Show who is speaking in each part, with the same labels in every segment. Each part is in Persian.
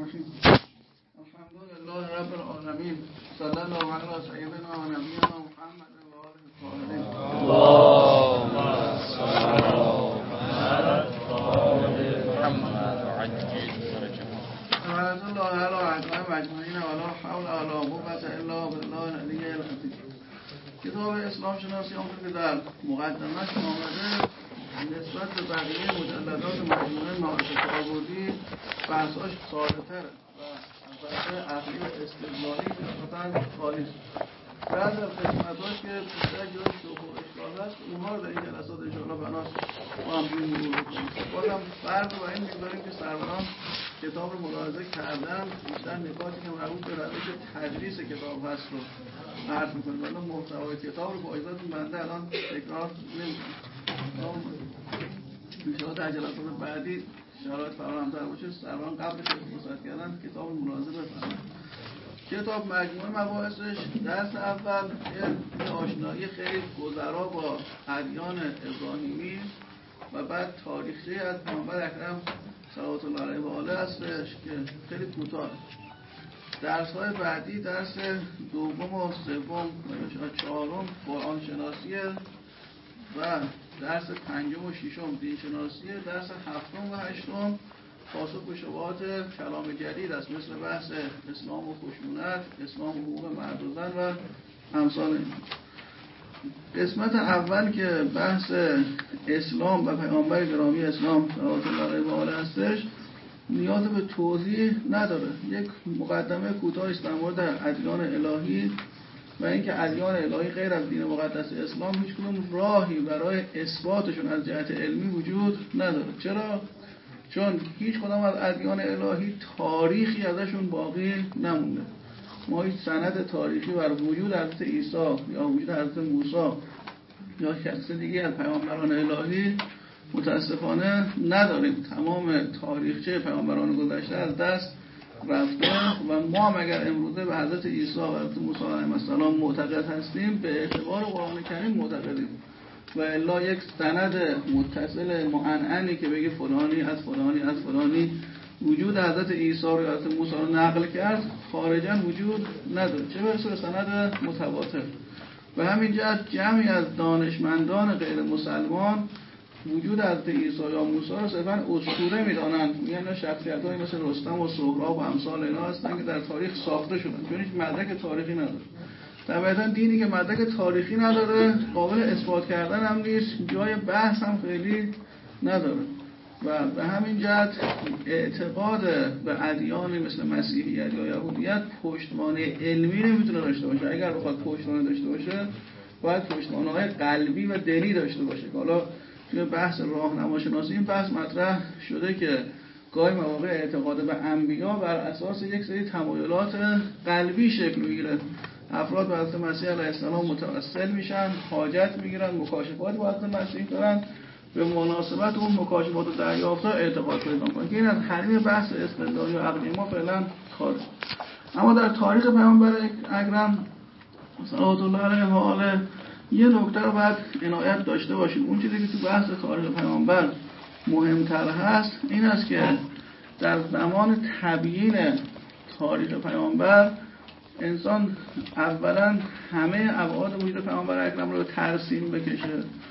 Speaker 1: الرحیم. الحمدلله رب العالمین، صلی الله علی سیدنا و نبینا محمد و آله الطاهرین.
Speaker 2: اللهم صل على محمد وعجل فرجهم.
Speaker 1: الحمد لله علی اعدام اجمعین و لا حول ولا قوة الا بالله العلی العظیم. کتاب اسلام شناسی آمده که در مقدمش آمده نسبت به بقیه مجلدات مجموعه معارف کاربردی بحثاش ساده‌تره و بحث عقلی و استدلالی نسبتاً خالی است. بعضی از قسمت‌هاش که بیشتر جای شبهه و اشکال هست اونها رو در این جلسات انشاءالله بناست با هم مرور بکنیم. بازم فرض رو بر این می‌گذاریم که سروران کتاب رو ملاحظه کردن، بیشتر نکاتی که مربوط به روش تدریس کتاب هست رو عرض می‌کنیم. ولی محتوای کتاب رو با اجازهتون بنده الان تکرار نمی‌کنم. انشاءالله در جلسات بعدی شرایط فراهم‌تر باشه سروران قبل فرصت کردن کتاب رو ملاحظه بفرمایید. کتاب مجموعه مباحثش درس اول یه آشنایی خیلی گذرا با ادیان ابراهیمی و بعد تاریخچه از پیامبر اکرم صلوات الله علیه و آله هستش که خیلی کوتاه. درس‌های بعدی درس دوم و سوم و چهارم قرآن شناسیه و درس پنجم و ششم دین شناسیه، درس هفتم و هشتم پاسخ به شبهات کلام جدید است، مثل بحث اسلام و خشونت، اسلام و حقوق مرد و زن و امثال این. قسمت اول که بحث اسلام و پیامبر گرامی اسلام صلوات الله علیه و آله هستش نیاز به توضیح نداره. یک مقدمه کوتاهی است در مورد ادیان الهی و اینکه ادیان الهی غیر از دین مقدس اسلام هیچ کدوم راهی برای اثباتشون از جهت علمی وجود نداره. چرا؟ چون هیچ کدام از ادیان الهی تاریخی ازشون باقی نمونده. ما هیچ سند تاریخی بر وجود حضرت عیسی یا وجود حضرت موسی یا شخص دیگه از پیامبران الهی متاسفانه نداریم. تمام تاریخچه پیامبران گذشته از دست رفته و ما هم اگر امروزه به حضرت عیسی و حضرت موسی علیهم السلام معتقد هستیم به اعتبار قرآن کریم معتقدیم و الا یک سند متصل معنعنی که بگه فلانی از فلانی از فلانی وجود حضرت عیسی و حضرت موسی رو نقل کرد خارجاً وجود نداره، چه برسه به سند متواتر. و همین جهت جمعی از دانشمندان غیر مسلمان وجود حضرت عیسی یا موسی رو صرفاً اسطوره میدانند، یعنی شخصیت‌هایی مثل رستم و سهراب و امثال اینا هستن که در تاریخ ساخته شدن چون هیچ مدرک تاریخی نداره. طبعاً دینی که مدرک تاریخی نداره قابل اثبات کردن هم نیست، جای بحث هم خیلی نداره و به همین جهت اعتقاد به ادیانی مثل مسیحیت یا یهودیت پشتوانه علمی نمیتونه داشته باشه. اگر بخواد پشتوانه داشته باشه باید پشتوانه‌های قلبی و دلی داشته باشه. حالا توی بحث راهنماشناسی این بحث مطرح شده که گاهی مواقع اعتقاد به انبیا بر اساس یک سری تمایلات قلبی شکل میگیره. افراد به حضرت مسیح علیه السلام متوسل میشن، حاجت میگیرن، مکاشفات با حضرت مسیح دارن، به مناسبت اون مکاشفات و دریافت‌ها اعتقاد پیدا می‌کنن که این از حریم بحث استدلالی و عقلی ما فعلا خارج. اما در تاریخ پیامبر اکرم صلوات الله علیه و آله یه نکته رو باید عنایت داشته باشیم. اون چیزی که تو بحث تاریخ پیامبر مهمتر هست این است که در زمان تبیین تاریخ پیامبر انسان اولا همه ابعاد وجود پیامبر اکرم رو ترسیم بکشه.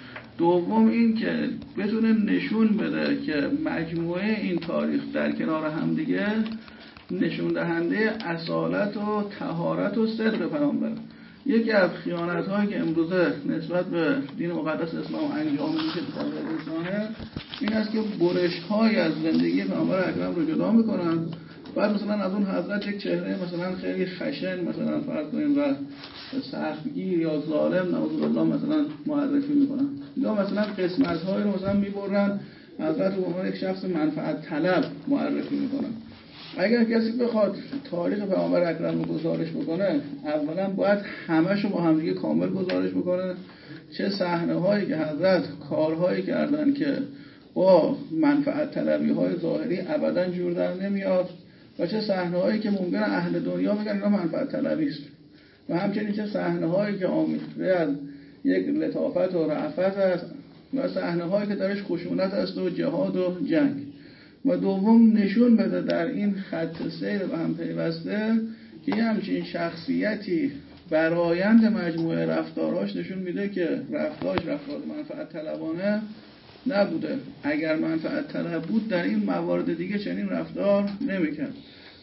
Speaker 1: دوم این که بتونه نشون بده که مجموعه این تاریخ در کنار هم دیگه نشون دهنده اصالت و طهارت و صدق پیامبر. یکی از خیانت‌هایی که امروزه نسبت به دین مقدس اسلام انجام میشه در انسانه این است که برش‌های از زندگی پیامبر اکرم رو جدا میکنن، بعد مثلا از اون حضرت یک چهره مثلا خیلی خشن مثلا فرض کنیم و سختگیر یا ظالم نعوذ بالله مثلا معرفی میکنن، یا مثلا قسمت‌های رو مثلا میبرن حضرت رو به عنوان یک شخص منفعت طلب معرفی میکنن. اگر کسی بخواد تاریخ پیامبر اکرم رو گزارش بکنه اولا باید همه‌شو با هم دیگه کامل گزارش بکنه، چه صحنه‌هایی که حضرت کارهایی کردن که با منفعت طلبی‌های ظاهری ابداً جور در نمیاد و چه صحنه‌هایی که ممکنه اهل دنیا بگن اینا منفعت طلبی است و همچنین چه صحنه‌هایی که آمیخته از یک لطافت و رأفت است و صحنه‌هایی که درش خشونت است و جهاد و جنگ. و دوم نشون بده در این خط سیر به هم پیوسته که یه همچین شخصیتی برآیند مجموعه رفتاراش نشون میده که رفتار منفعت طلبانه نبوده. اگر منفعت طلب بود در این موارد دیگه چنین رفتار نمیکرد.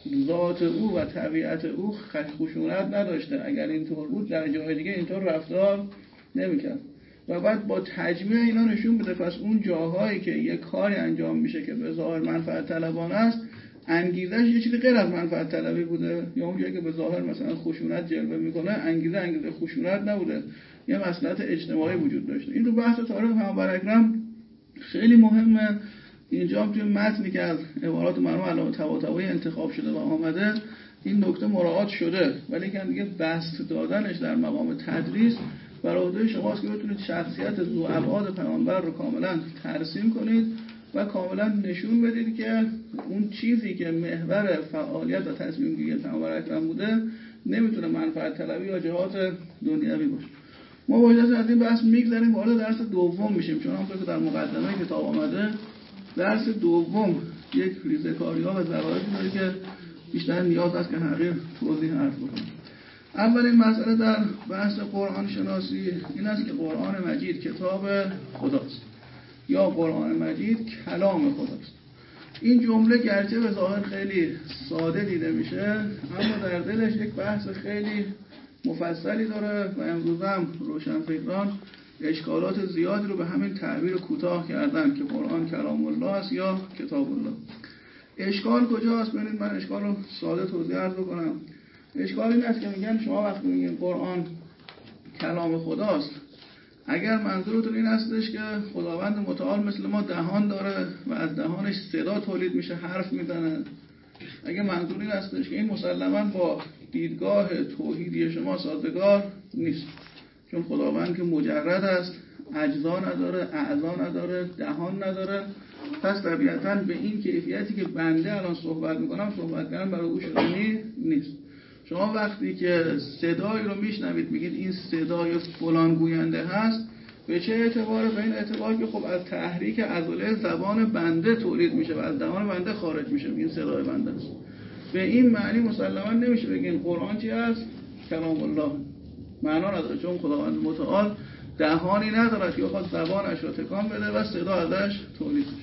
Speaker 1: ذات او و طبیعت او خشونت نداشته. اگر اینطور بود در جای دیگه اینطور رفتار نمیکرد. و بعد با تجمیع اینا نشون بده پس اون جاهایی که یک کاری انجام میشه که به ظاهر منفعت طلبانه است، انگیزش یه چیزی غیر از منفعت طلبی بوده، یا اون جایی که به ظاهر مثلا خشونت جلوه میکنه انگیزه خشونت نبوده، یه مصلحت اجتماعی وجود داشته. این رو بحث تاریخ پیامبر اکرم خیلی مهمه. اینجا توی متنی که از عبارات مرحوم علامه طباطبایی انتخاب شده و آمده این نکته مراعات شده، ولی که دیگه بسط دادنش در مقام تدریس برای عهده شماست که بتونید شخصیت ذو ابعاد پیامبر رو کاملا ترسیم کنید و کاملا نشون بدید که اون چیزی که محور فعالیت و تصمیم گیری پیامبر اکرم بوده نمیتونه منفعت طلبی یا جهات دنیوی باشه. ما با اجازه از این بحث میگذریم وارد درس دوم میشیم، چون همونطور که در مقدمه کتاب آمده درس دوم یک ریزه‌کاری‌ها و ظرافتی داره که بیشتر نیاز است که حقیر توضیح عرض بکنم. اولین مسئله در بحث قرآن شناسی این است که قرآن مجید کتاب خداست یا قرآن مجید کلام خداست. این جمله گرچه به ظاهر خیلی ساده دیده میشه، اما در دلش یک بحث خیلی مفصلی داره و امروز هم روشنفکران اشکالات زیادی رو به همین تعبیر کوتاه کردن که قرآن کلام الله است یا کتاب الله. اشکال کجاست؟ ببینید من اشکال رو ساده توضیح عرض بکنم. اشکال این است که میگن شما وقتی میگین قرآن کلام خداست، اگر منظورتون این هستش که خداوند متعال مثل ما دهان داره و از دهانش صدا تولید میشه، حرف میزنه، اگه منظور این هستش که این مسلماً با دیدگاه توحیدی شما سازگار نیست، چون خداوند که مجرد است، اجزا نداره، اعضا نداره، دهان نداره، پس طبیعتاً به این کیفیتی که بنده الان صحبت میکنم صحبت کردن برای او شدنی نیست. شما وقتی که صدایی رو میشنوید میگید این صدای فلان گوینده هست، به چه اعتباره؟ به این اعتبار که خب از تحریک عضله زبان بنده تولید میشه و از دهان بنده خارج میشه، این صدای بنده است. به این معنی مسلماً نمیشه بگین قرآن چی است؟ کلام الله. معنا نداره، چون خداوند متعال دهانی نداره که بخواد زبانش رو تکان بده و صدا ازش تولید میشه.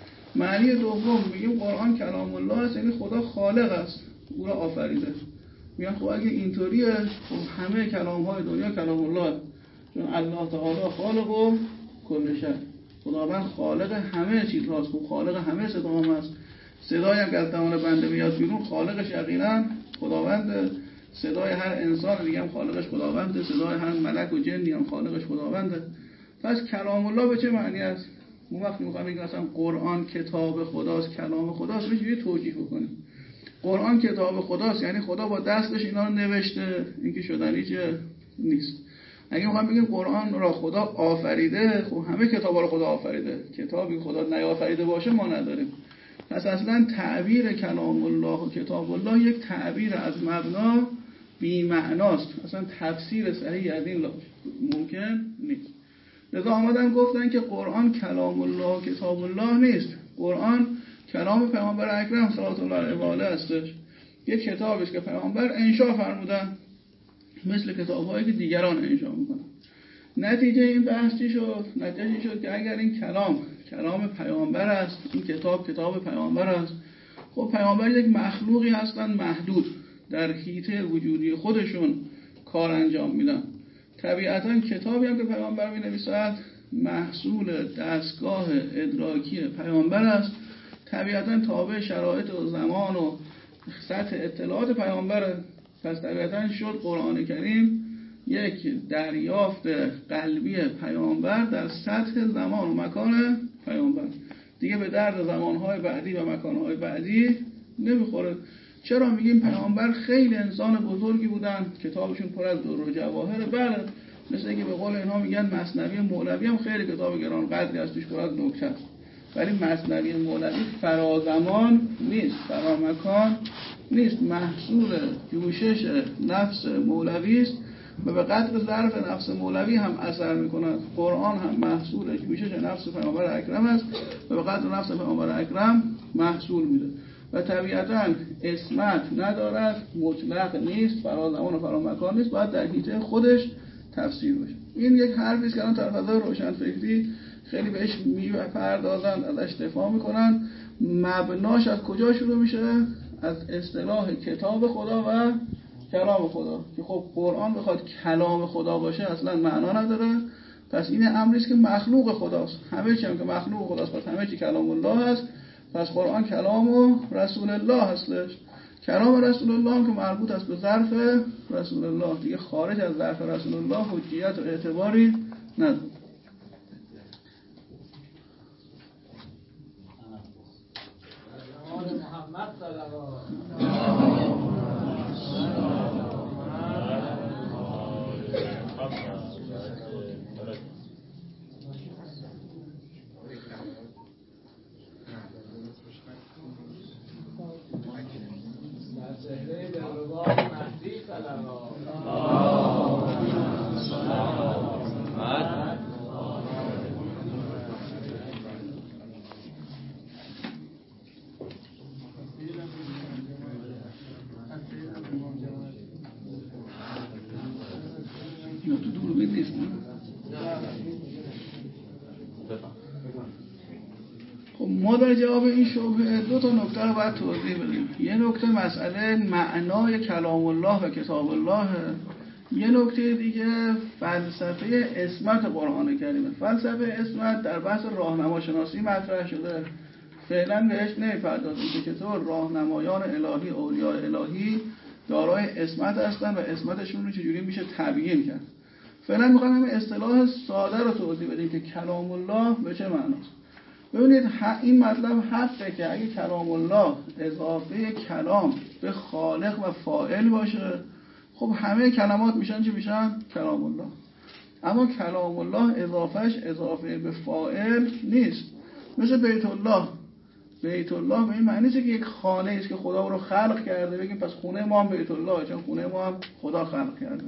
Speaker 1: معنی دوم میگیم قرآن کلام الله است، یعنی خدا خالق است، او را آفریده. میگن خب اگه اینطوریه خب همه کلام‌های دنیا کلام الله، چون الله تعالی خالق و کل شی، خداوند خالق همه چیز هاست، خب خالق همه صدا هم هست. صدایی هم که از دهان بنده میاد بیرون خالقش یقینا خداوند، صدای هر انسان دیگه هم خالقش خداونده، صدای هر ملک و جنی هم خالقش خداونده. پس کلام الله به چه معنی است؟ اون وقتی میخوام بگم مثلا قرآن کتاب خداست، کلام خداست، میشه توجیه بکنیم. قرآن کتاب خداست یعنی خدا با دستش اینا رو نوشته، اینکه شدنی چه نیست. اگه میخوام بگیم قرآن را خدا آفریده، خب همه کتابا رو خدا آفریده، کتابی خدا نیافریده باشه ما نداریم. پس اصلا تعبیر کلام الله و کتاب الله یک تعبیر از مبنا بی معناست، اصلا تفسیر صحیح از این ممکن نیست. لذا آمدن گفتن که قرآن کلام الله و کتاب الله نیست، قرآن کلام پیامبر اکرم صلی الله علیه و آله هستش، یک کتابی است که پیامبر انشا فرمودن مثل کتاب‌هایی که دیگران انشا میکنن. نتیجه این بحث چی شد؟ نتیجه این شد که اگر این کلام پیامبر است، این کتاب پیامبر است، خب پیامبر یک مخلوقی هستن محدود، در حیطه وجودی خودشون کار انجام میدن. طبیعتا کتابی هم که پیامبر می‌نویسد محصول دستگاه ادراکی پیامبر است، طبیعتا تابع شرایط و زمان و سطح اطلاعات پیامبره. پس طبیعتا شد قرآن کریم یک دریافت قلبی پیامبر در سطح زمان و مکان پیامبر، دیگه به درد زمانهای بعدی و مکانهای بعدی نمیخوره. چرا میگیم پیامبر خیلی انسان بزرگی بودن، کتابشون پر از در و جواهر، بله، مثل اینکه به قول اینها میگن مثنوی مولوی هم خیلی کتاب گران قدری از توش پر از نکته است، ولی مثنوی مولوی فرازمان نیست، فرامکان نیست، محصول جوشش نفس مولوی است و به قدر ظرف نفس مولوی هم اثر میکنند. قرآن هم محصول جوشش نفس پیامبر اکرم است و به قدر نفس پیامبر اکرم محصول میده و طبیعتاً اسمت ندارد، مطلق نیست، فرا زمان و فرا مکان نیست، باید در حیطه خودش تفسیر بشه. این یک حرفی است که الان طرفدار روشنفکری خیلی بهش میپردازند، ازش دفاع میکنن. مبناش از کجا شروع میشه؟ از اصطلاح کتاب خدا و کلام خدا، که خب قرآن بخواد کلام خدا باشه اصلا معنا نداره. پس این امری است که مخلوق خداست، همه چی هم که مخلوق خداست پس همه چی کلام الله هست. پس قرآن کلام و رسول الله هستش. کلام رسول الله هم که مربوط است به ظرف رسول الله، دیگه خارج از ظرف رسول الله حجیت و اعتباری نداره. خب ما در جواب این شبهه دو تا نکته رو باید توضیح بدیم. یه نکته مسئله معنای کلام الله و کتاب الله، یه نکته دیگه فلسفه اسمت قرآن کریمه. فلسفه اسمت در بحث راهنماشناسی مطرح شده، فعلا بهش نمی‌پردازیم که چطور راهنمایان الهی، اولیاء الهی دارای اسمت هستن و اسمتشون رو چجوری میشه تبیین کرد. فعلا میخوایم همین اصطلاح ساده رو توضیح بدیم که کلام الله به چه معناست. ببینید این مطلب حقه که اگه کلام الله اضافه کلام به خالق و فاعل باشه، خب همه کلمات میشن چی میشن؟ کلام الله. اما کلام الله اضافهش اضافه به فاعل نیست. مثل بیت الله. بیت الله به این معنی نیست که یک خانه است که خدا رو خلق کرده بگیم پس خونه ما هم بیت الله، چون خونه ما هم خدا خلق کرده.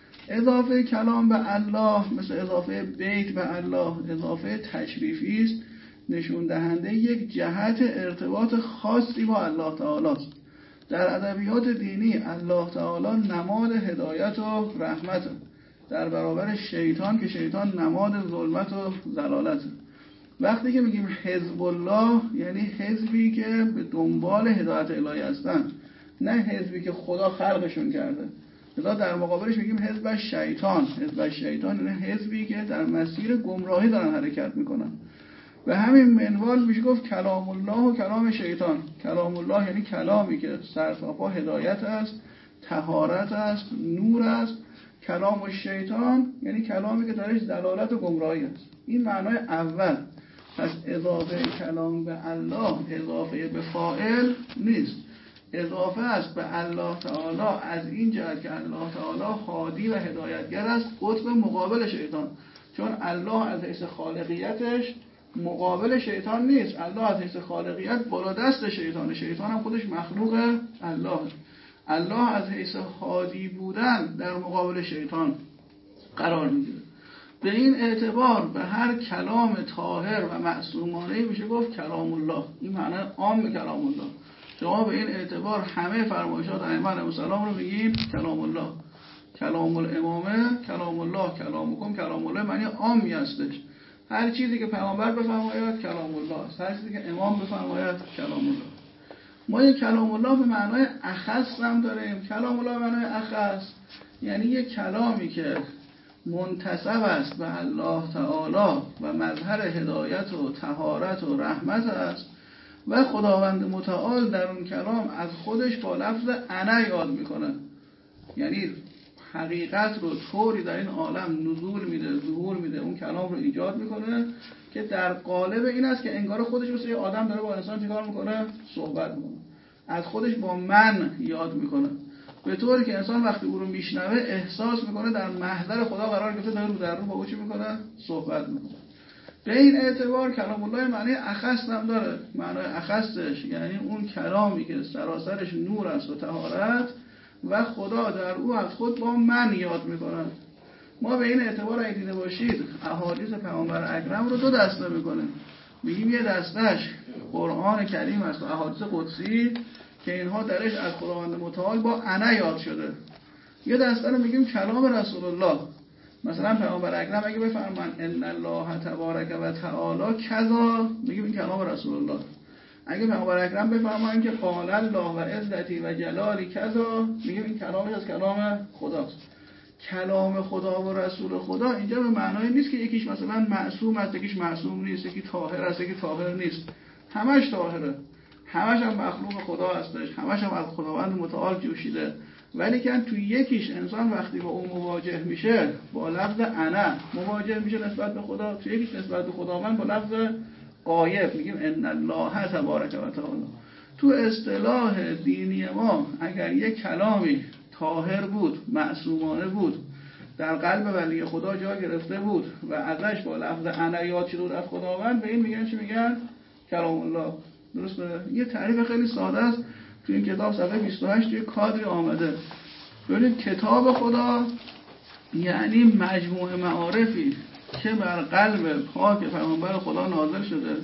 Speaker 1: اضافه کلام به الله مثل اضافه بیت به الله اضافه تشریفی است، نشون دهنده یک جهت ارتباط خاصی با الله تعالی است. در ادبیات دینی الله تعالی نماد هدایت و رحمت در برابر شیطان که شیطان نماد ظلمت و ضلالت. وقتی که میگیم حزب الله یعنی حزبی که به دنبال هدایت الهی هستن، نه حزبی که خدا خلقشون کرده. لذا در مقابلش میگیم حزب شیطان. حزب شیطان یعنی حزبی که در مسیر گمراهی دارن حرکت میکنن. به همین منوال میشه گفت کلام الله و کلام شیطان. کلام الله یعنی کلامی که سرتاپا هدایت است، طهارت است، نور است. کلام شیطان یعنی کلامی که درش ضلالت و گمراهی است. این معنای اول. پس اضافه کلام به الله اضافه به فاعل نیست، اضافه است به الله تعالی از این جهت که الله تعالی هادی و هدایتگر است، قطب مقابل شیطان. چون الله از حیث خالقیتش مقابل شیطان نیست، الله از حیث خالقیت بالا دست شیطان، شیطان هم خودش مخلوق الله. الله از حیث هادی بودن در مقابل شیطان قرار میگیره. به این اعتبار به هر کلام طاهر و معصومانه میشه گفت کلام الله. این معنی عام کلام الله. شما به این اعتبار همه فرمایشات ائمه علیهم السلام رو میگید کلام الله. کلام الامامه، کلام الله، کلامکم، کلام الله معنی عامی هستش. هر چیزی که پیامبر بفرماید کلام الله است، هر چیزی که امام بفرماید کلام الله. ما یک کلام الله به معنای اخص هم داریم. کلام الله به معنای اخص یعنی یک کلامی که منتسب است به الله تعالی و مظهر هدایت و طهارت و رحمت است و خداوند متعال در اون کلام از خودش با لفظ انا یاد میکنه. یعنی حقیقت رو طوری در این عالم نزول میده، ظهور میده، اون کلام رو ایجاد میکنه که در قالب این است که انگار خودش مثل یه آدم داره با انسان چیکار میکنه؟ صحبت میکنه. از خودش با من یاد میکنه، به طوری که انسان وقتی او رو میشنوه احساس میکنه در محضر خدا قرار گرفته، داره رو در رو با او چی میکنه؟ صحبت میکنه. به این اعتبار کلام الله معنی اخص هم داره. معنی اخصش یعنی اون کلامی که سراسرش نور است و طهارت و خدا در او از خود با من یاد میکنند. ما به این اعتبار اگه دیده باشید احادیث پیامبر اکرم رو دو دسته میکنه. میگیم یه دستش قرآن کریم است و احادیث قدسی که اینها درش از خداوند متعال با انا یاد شده. یه دسته رو میگیم کلام رسول الله. مثلا پیامبر اکرم اگه بفرمان ان الله تبارک و تعالی کذا، میگیم این کلام رسول الله. اگه پیامبر اکرم بفرمایند که قال الله و عزتی و جلالی کذا، میگیم این کلامش از کلام خداست. کلام خدا و رسول خدا اینجا به معنای نیست که یکیش مثلا معصوم است، یکیش معصوم نیست، یکی طاهر است، یکی طاهر نیست. همش طاهره، همش هم مخلوق خدا هستش، همش هم از خداوند متعال جوشیده. ولی که توی یکیش انسان وقتی با اون مواجه میشه با لفظ انا مواجه میشه نسبت به خدا، توی یکیش نسبت به خداوند با لفظ غایب میگیم ان الله تبارک و تعالی. تو اصطلاح دینی ما اگر یک کلامی طاهر بود، معصومانه بود، در قلب ولی خدا جا گرفته بود و ازش با لفظ انا یاد شده از خداوند، به این میگن چی؟ میگن کلام الله. درسته؟ یه تعریف خیلی ساده است تو این کتاب صفحه 28 توی کادری آمده. ببینید کتاب خدا یعنی مجموعه معارفی که بر قلب پاک پیامبر خدا نازل شده.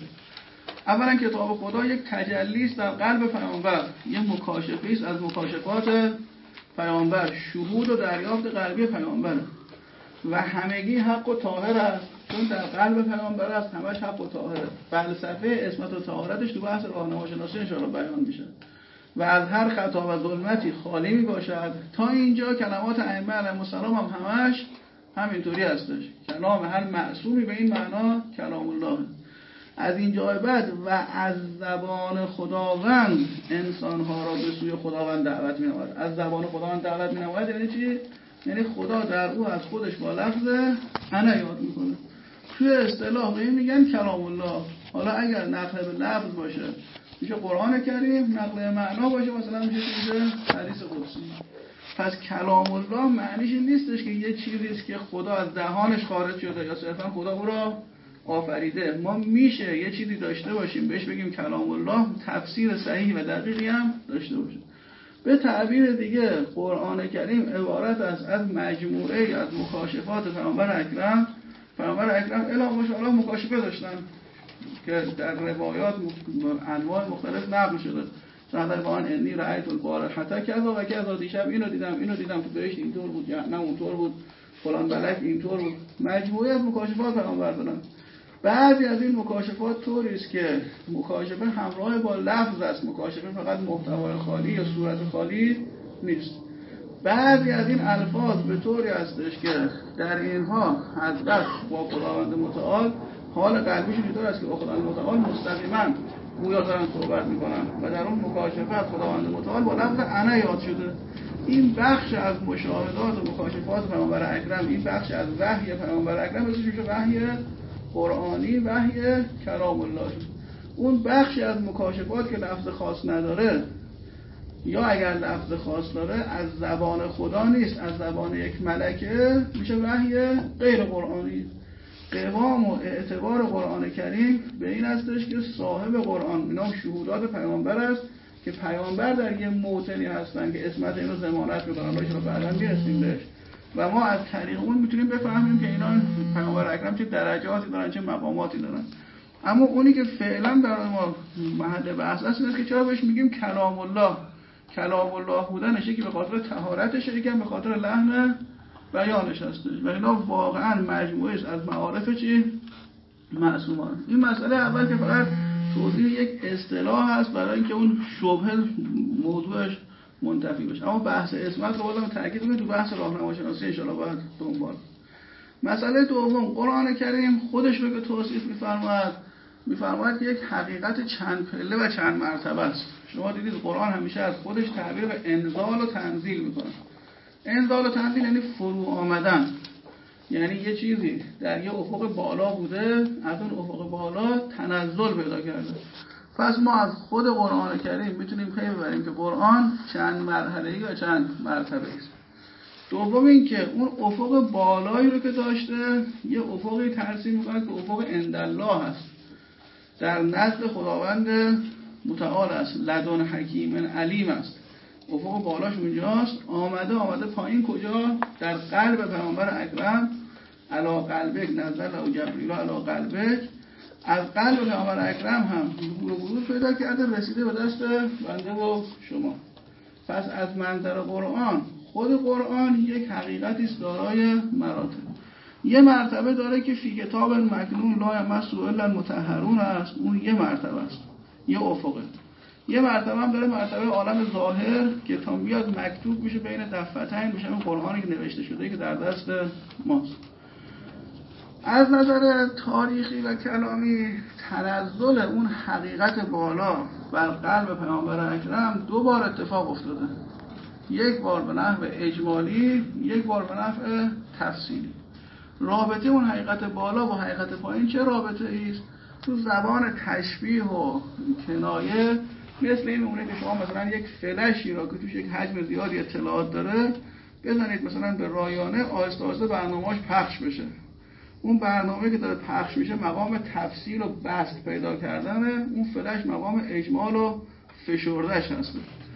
Speaker 1: اولا کتاب خدا یک تجلی است در قلب پیامبر، یک مکاشفه است از مکاشفات پیامبر، شهود و دریافت قلبی پیامبر و همگی حق و طاهر است، چون در قلب پیامبر است، همش حق و طاهره. فلسفه اسمت و طهارتش تو بحث راهنماشناسی ان شاء الله بیان میشه و از هر خطا و ظلمتی خالی میباشد. تا اینجا کلمات ائمه علیهم السلام هم همش همینطوری هستش. کلام هر معصومی به این معنا کلام الله. از اینجا بعد و از زبان خداوند انسانها را به سوی خداوند دعوت می‌نماید. از زبان خداوند دعوت می‌نماید یعنی چی؟ یعنی خدا در او از خودش با لفظ انا یاد میکنه. توی اصطلاح به این میگن کلام الله. حالا اگر نقل به لفظ باشه میشه قرآن کریم، نقل به معنا باشه مثلا میشه حدیث قدسی. پس کلام الله معنیش این نیستش که یه چیزی است که خدا از دهانش خارج شده یا صرفا خدا او را آفریده. ما میشه یه چیزی داشته باشیم بهش بگیم کلام الله، تفسیر صحیح و دقیقی هم داشته باشه. به تعبیر دیگه قرآن کریم عبارت است از مجموعه از مکاشفات پیامبر اکرم. پیامبر اکرم الا ماشاءالله مکاشفه داشتن که در روایات انواع مختلف نقل شده. در قرآن انی رأیت البارحة کذا و کذا، دیشب اینو دیدم که بهشت اینطور بود، جهنم اونطور بود، فلان بلک اینطور بود. مجموعه از مکاشفات پیامبر دادن. بعضی از این مکاشفات طوری است که مکاشفه همراه با لفظ است، مکاشفه فقط محتوای خالی یا صورت خالی نیست. بعضی از این الفاظ به طوری هستش که در اینها حضرت با خداوند متعال حال قلبیشون اینطور است که با خداوند متعال مستقیما گویا دارن صحبت میکنن و در اون مکاشفه از خداوند متعال با لفظ انا یاد شده. این بخش از مشاهدات و مکاشفات پیامبر اکرم، این بخش از وحی پیامبر اکرم اسمش میشه وحی قرآنی، وحی کلام الله. اون بخشی از مکاشفات که لفظ خاص نداره یا اگر لفظ خاص داره از زبان خدا نیست، از زبان یک ملکه، میشه وحی غیر قرآنی. قوام و اعتبار قرآن کریم به این هستش که صاحب قرآن اینا شهودات پیامبر است که پیامبر در یه موطنی هستن که اسمت اینو ضمانت میکنن، باشه رو بعداً میرسیم بهش و ما از طریق اون میتونیم بفهمیم که اینا پیامبر اکرم چه درجاتی دارن، چه مقاماتی دارن. اما اونی که فعلا برای ما محل بحث است اینه که چرا بهش میگیم کلام الله. کلام الله بودنشه که به خاطر طهارتشه، یکم به خاطر لحن بیانش هستش و اینا واقعا مجموعه از معارف چی؟ معصومان. این مسئله اول که فقط توضیح یک اصطلاح هست برای اینکه اون شبهه موضوعش منتفی بشه. اما بحث اسمت رو بازم تاکید کنم تو بحث راهنماشناسی ان شاءالله باید دنبال. مسئله دوم، قرآن کریم خودش رو که توصیف می‌فرماید که یک حقیقت چند پله و چند مرتبه است. شما دیدید قرآن همیشه از خودش تعبیر به انزال و تنزیل میکنه. انزال و تنزیل یعنی فرو آمدن، یعنی یه چیزی در یه افق بالا بوده، از اون افق بالا تنزل پیدا کرده. پس ما از خود قرآن کریم میتونیم پی ببریم که قرآن چند مرحله‌ای و چند مرتبه‌ای است. دوم این که اون افق بالایی رو که داشته یه افقی ترسیم میکنه که افق عندالله هست، در نزد خداوند متعال است، لدن حکیم علیم است. افق بالاش اونجاست، آمده پایین کجا؟ در قلب پیامبر اکرم علی قلبک نزل او جبریل علی قلبک. از قلب پیامبر اکرم هم ورود پیدا کرده، رسیده به دست بنده و شما. پس از منظر قرآن، خود قرآن یک حقیقتی است دارای مراتب. یه مرتبه داره که فی کتاب مکنون لا یمسه الا المطهرون است، اون یه مرتبه است، یه افقه. یه مرتبه هم داره مرتبه عالم ظاهر که تا بیاد مکتوب میشه بین دفتین، میشه این قرآنی که نوشته شده که در دست ماست. از نظر تاریخی و کلامی تنزل اون حقیقت بالا بر قلب پیامبر اکرم 2 بار اتفاق افتاده، یک بار به نحو اجمالی، یک بار به نحو تفصیلی. رابطه اون حقیقت بالا با حقیقت پایین چه رابطه ایست؟ تو زبان تشبیه و کنایه مثل این میمونه که شما مثلا یک فلشی را که توش یک حجم زیادی اطلاعات داره بزنید مثلا به رایانه، آهسته آهسته برنامه‌اش پخش بشه. اون برنامه که داره پخش میشه مقام تفصیل و بسط پیدا کردنه، اون فلش مقام اجمال و فشردش هست.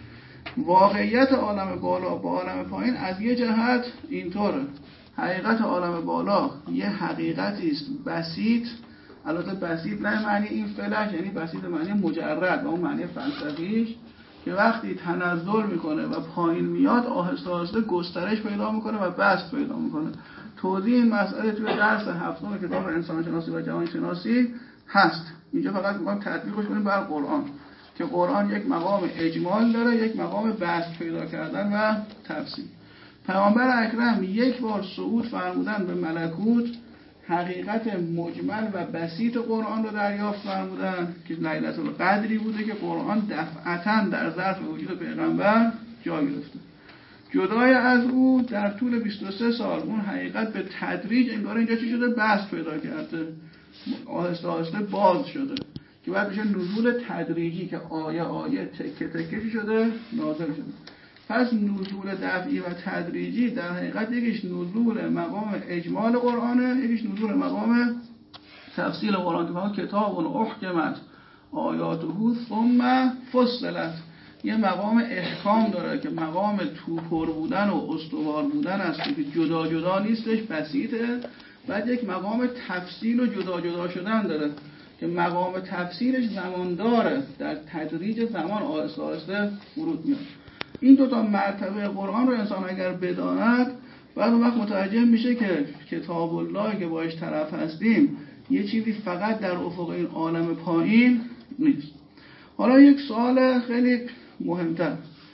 Speaker 1: واقعیت عالم بالا با عالم پایین از یه جهت اینطوره. حقیقت عالم بالا یه حقیقتی است بسیط، البته بسیط نه معنی این فلش، یعنی بسیط معنی مجرد و اون معنی فلسفیش، که وقتی تنزل میکنه و پایین میاد آهسته آهسته گسترش پیدا میکنه و بسط پیدا میکنه. توضیح این مسئله توی درس 7 کتاب انسان شناسی و جهان شناسی هست. اینجا فقط میخوایم تطبیقش کنیم بر قرآن که قرآن یک مقام اجمال داره، یک مقام بسط پیدا کردن و تفصیل. پیامبر اکرم یک بار صعود فرمودن به ملکوت، حقیقت مجمل و بسیط قرآن رو دریافت فرمودن که لیلة القدری بوده که قرآن دفعتاً در ظرف وجود پیغمبر جا گرفته. جدای از او در طول 23 سال اون حقیقت به تدریج انگار اینجا چی شده؟ بسط پیدا کرده، آهسته آهسته باز شده که بعد میشه نزول تدریجی که آیه آیه تکه تکه شده نازل شده. پس نزول دفعی و تدریجی در حقیقت یکیش نزول مقام اجمال قرآنه، یکیش نزول مقام تفصیل قرآن که کتاب احکمت آیاته ثم فصلت. یه مقام احکام داره که مقام توپر بودن و استوار بودن است که جدا جدا نیستش، بسیطه. بعد یک مقام تفصیل و جدا جدا شدن داره که مقام تفصیلش زمان داره، در تدریج زمان آهسته آهسته ورود میاد. این 2 مرتبه قرآن رو انسان اگر بداند بعد اون وقت متوجه میشه که کتاب الله که باش طرف هستیم یه چیزی فقط در افق این عالم پایین نیست. حالا یک سوال خیلی مهمتر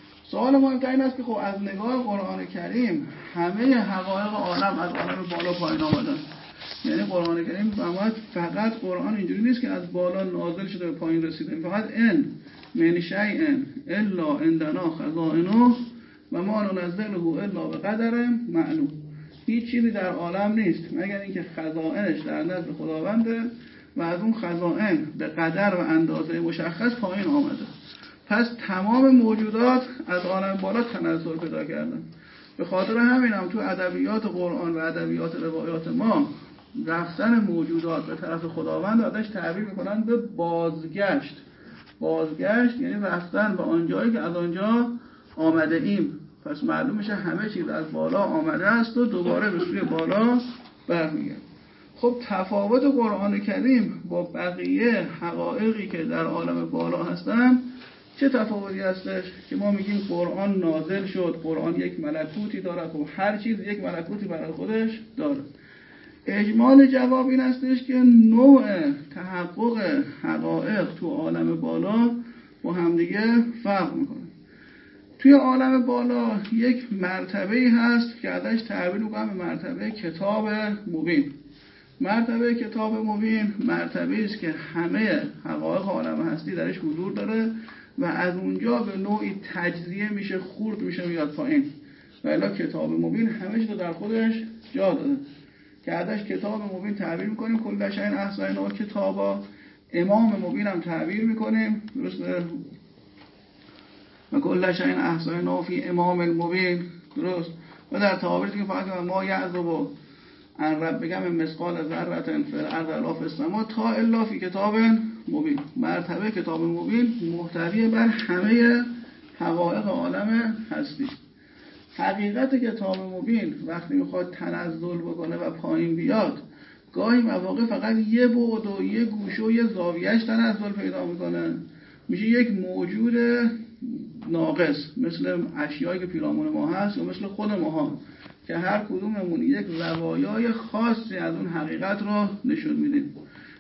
Speaker 1: این است که خب از نگاه قرآن کریم همه حقایق عالم از عالم بالا پایین آمدن، یعنی قرآن کریم فقط قرآن اینجوری نیست که از بالا نازل شده به پایین رسیده، فقط ان من شیء الا عندنا خزائنه و ما ننزله الا بقدر معلوم. هیچ چیزی در عالم نیست مگر اینکه خزائنش در نزد خداونده و از اون خزائن به قدر و اندازه مشخص پایین آمده. پس تمام موجودات از عالم بالا تنزل پیدا کردن. به خاطر همین هم تو ادبیات قرآن و ادبیات روایات ما رفتن موجودات به طرف خداوند ازش تعبیر میکنن به بازگشت یعنی رفتن به آنجایی که از آنجا آمده ایم. پس معلوم میشه همه چیز از بالا آمده است و دوباره به سوی بالا برمیگرده. خب تفاوت قرآن کریم با بقیه حقایقی که در عالم بالا هستن چه تفاوتی هستش که ما میگیم قرآن نازل شد، قرآن یک ملکوتی داره؟ خب هر چیز یک ملکوتی برای خودش داره. اجمال جواب این هستش که نوع تحقق حقایق تو عالم بالا با همدیگه فرق میکنه. توی عالم بالا یک مرتبه‌ای هست که ازش تعبیر میکنم به مرتبه کتاب مبین. مرتبه کتاب مبین مرتبه‌ای است که همه حقایق عالم هستی درش حضور داره و از اونجا به نوعی تجزیه میشه، خورد میشه میاد پایین. و الا کتاب مبین همه چیز در خودش جا داره که ازش کتاب مبین تعبیر میکنیم کل شیء احصیناه کتابا. امام مبین هم تعبیر میکنیم، درسته؟ و کل شیء احصیناه فی امام المبین، درست؟ و در تعابیری که فقط ما یعذب ان ربک من مثقال ذره فی الارض ولا فی السماء تا الا فی کتاب مبین. مرتبه کتاب مبین محتوی بر همه حقایق عالم هستی. حقیقت کتاب مبین وقتی میخواد تنزل بکنه و پایین بیاد، گاهی مواقع فقط یه بعد و یه گوشه و یه زاویهش تنزل پیدا میکنه، میشه یک موجود ناقص مثل اشیایی که پیرامون ما هست و مثل خود ما ها که هر کدوممون یک زوایای خاصی از اون حقیقت رو نشون میدیم.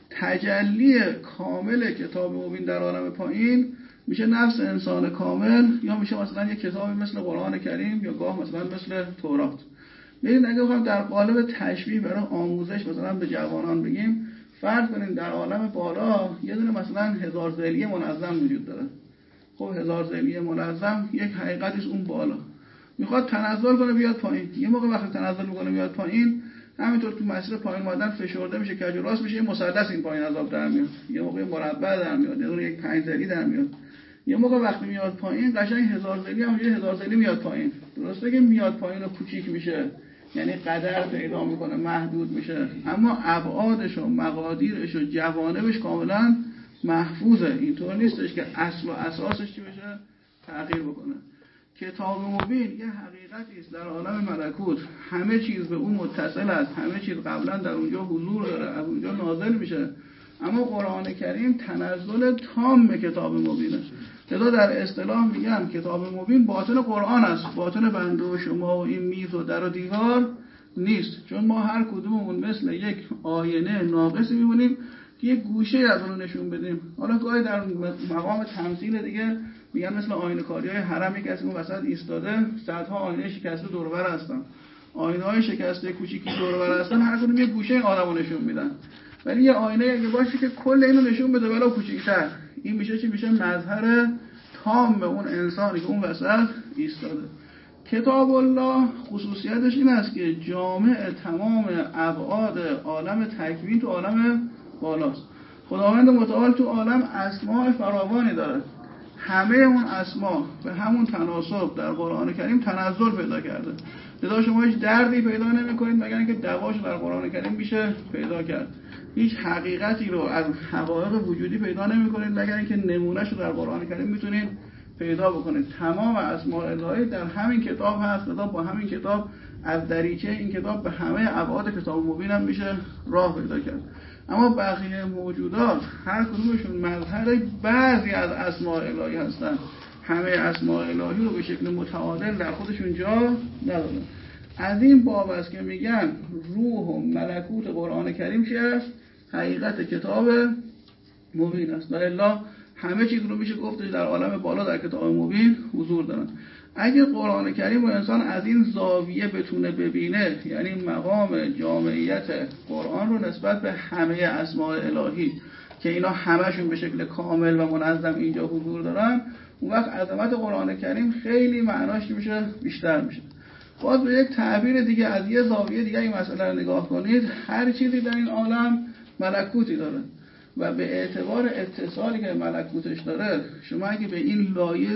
Speaker 1: تجلی کامل کتاب مبین در عالم پایین میشه نفس انسان کامل، یا میشه مثلا یک کتابی مثل قرآن کریم، یا گاه مثلا مثل تورات. ببینید اگه بخوام در قالب تشبیه برای آموزش مثلا به جوانان بگیم، فرض کنید در عالم بالا یه دونه مثلا 1000 ضلعی منظم وجود داره. خب 1000 ضلعی منظم یک حقیقتیش اون بالا، میخواد تنزل کنه بیاد پایین. یه موقع وقتی تنزل میکنه بیاد پایین، همینطور تو مسیر پایین اومدن فشرده میشه، کج و راست میشه، یه مثلث این پایین از آب در میاد، یه موقع مربع در میاد، یه موقع یک 5 ضلعی در میاد. یه موقع وقتی میاد پایین قشنگ 1000 ضلعی هم یه 1000 ضلعی میاد پایین. درسته که میاد پایین و کوچیک میشه، یعنی قدر پیدا میکنه، محدود میشه، اما ابعادش و مقادیرش و جوانبش کاملا محفوظه. اینطور نیستش که اصل و اساسش چی بشه تغییر بکنه. کتاب مبین یه حقیقتی است در عالم ملکوت، همه چیز به اون متصل است، همه چیز قبلا در اونجا حضور داره، از اونجا نازل میشه. اما قرآن کریم تنزل تام کتاب مبینه. لذا در اصطلاح میگن کتاب مبین باطن قرآن است، باطن بنده و شما و این میز و در و دیوار نیست. چون ما هر کدوممون مثل یک آینه ناقصی میمونیم که یک گوشه از اون نشون بدیم. حالا گاهی در مقام تمثیل دیگه میگن مثل آینه کاری‌های حرم، یک کسی اون وسط ایستاده، صدها آینه شکسته دور و بر هستن، آینه‌های شکسته کوچیکی دور و بر هستن، هر کدوم یک گوشه آدمو نشون میدن. ولی یه آینه اگه باشه که کل اینو نشون بده ولو کوچیک‌تر، این میشه چی؟ میشه مظهر تام به اون انسانی که اون وسط ایستاده. کتاب الله خصوصیتش این است که جامع تمام ابعاد عالم تکوین تو عالم بالاست. خداوند متعال تو عالم اسماء فراوانی داره، همه اون اسما به همون تناسب در قرآن کریم تنزل پیدا کرده. لذا شما هیچ دردی پیدا نمی‌کنید مگر اینکه دواش در قرآن کریم میشه پیدا کرد. هیچ حقیقتی رو از حقایق وجودی پیدا نمی‌کنید مگر اینکه نمونه‌شو در قرآن کریم میتونید پیدا بکنید. تمام اسماء الهی در همین کتاب هست. لذا با همین کتاب از دریچه این کتاب به همه ابعاد کتاب مبین هم میشه راه پیدا کرد. اما بقیه موجودات هر کدومشون مظهر بعضی از اسماء الهی هستن، همه اسماء الهی رو به شکل متعادل در خودشون جا ندارن. از این باب است که میگن روح و ملکوت قرآن کریم چی است؟ حقیقت کتاب مبین است. در الله همه چیز رو میشه گفتش در عالم بالا در کتاب مبین حضور دارن. اگه قرآن کریم رو انسان از این زاویه بتونه ببینه، یعنی مقام جامعیت قرآن رو نسبت به همه اسماء الهی که اینا همشون به شکل کامل و منظم اینجا حضور دارن، اون وقت عظمت قرآن کریم خیلی معناش میشه بیشتر میشه. باز به یک تعبیر دیگه از یه زاویه دیگه این مسئله رو نگاه کنید، هر چیزی در این عالم ملکوتی داره و به اعتبار اتصالی که ملکوتش داره، شما اگه به این لایه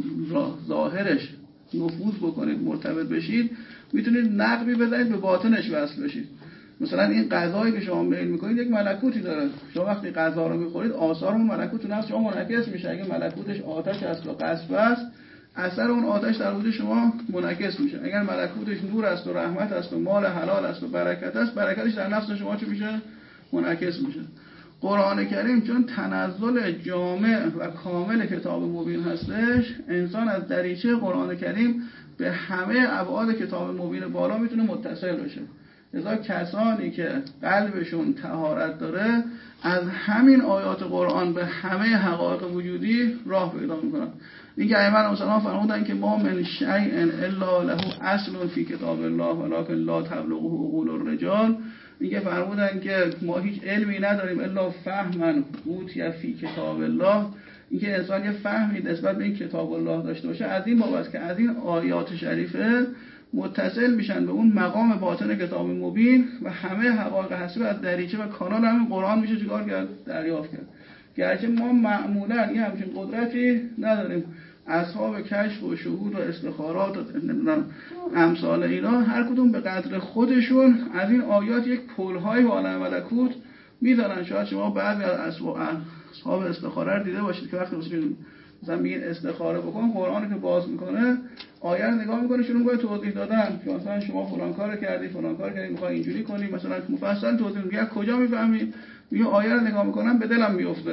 Speaker 1: ظاهرش نفوذ بکنید، مرتبط بشید، میتونید نقبی بزنید به باطنش وصل بشید. مثلا این غذایی که شما میل میکنید یک ملکوتی داره. شما وقتی غذا رو میخورید آثار اون ملکوت تو نفس شما منعکس میشه. اگه ملکوتش آتش است و غصب است، اثر اون آتش در وجود شما منعکس میشه. اگر ملکوتش نور است و رحمت است و مال حلال است و برکت است، برکتش در نفس شما چه میشه؟ منعکس میشه. قرآن کریم چون تنزل جامع و کامل کتاب مبین هستش، انسان از دریچه قرآن کریم به همه ابعاد کتاب مبین بالا میتونه متصل بشه. لذا کسانی که قلبشون طهارت داره از همین آیات قرآن به همه حقایق وجودی راه پیدا میکنن. این که ائمه مسلمان فرمودن که ما من شیء الا له اصل فی کتاب الله ولکن لا تبلغه عقول الرجال. میگه فرمودن که ما هیچ علمی نداریم الا فهما اوتی فی کتاب الله. اینکه انسان یه فهمی نسبت به این کتاب الله داشته باشه از این بابت که از این آیات شریفه متصل میشن به اون مقام باطن کتاب مبین و همه حقایق هستی از دریچه و کانال همین قرآن میشه چیکار کرد؟ دریافت کرد. گرچه ما معمولا یه همچین قدرتی نداریم. اصحاب کشف و شهود و استخارات و امثال اینا هر کدوم به قدر خودشون از این آیات یک پل‌های به عالم ملکوت میذارن. شاید شما بعضی از اصحاب استخاره رو دیده باشید که وقتی مثلا میگین استخاره بکن، قرآنی که باز میکنه آیه رو نگاه میکنه شروع میکنه توضیح دادن که مثلا شما فلان کارو کردی فلان کار کردی میخوای اینجوری کنی، مثلا مفصل توضیح میگه کجا میفهمی؟ میگه آیه رو نگاه میکنم به دلم میفته.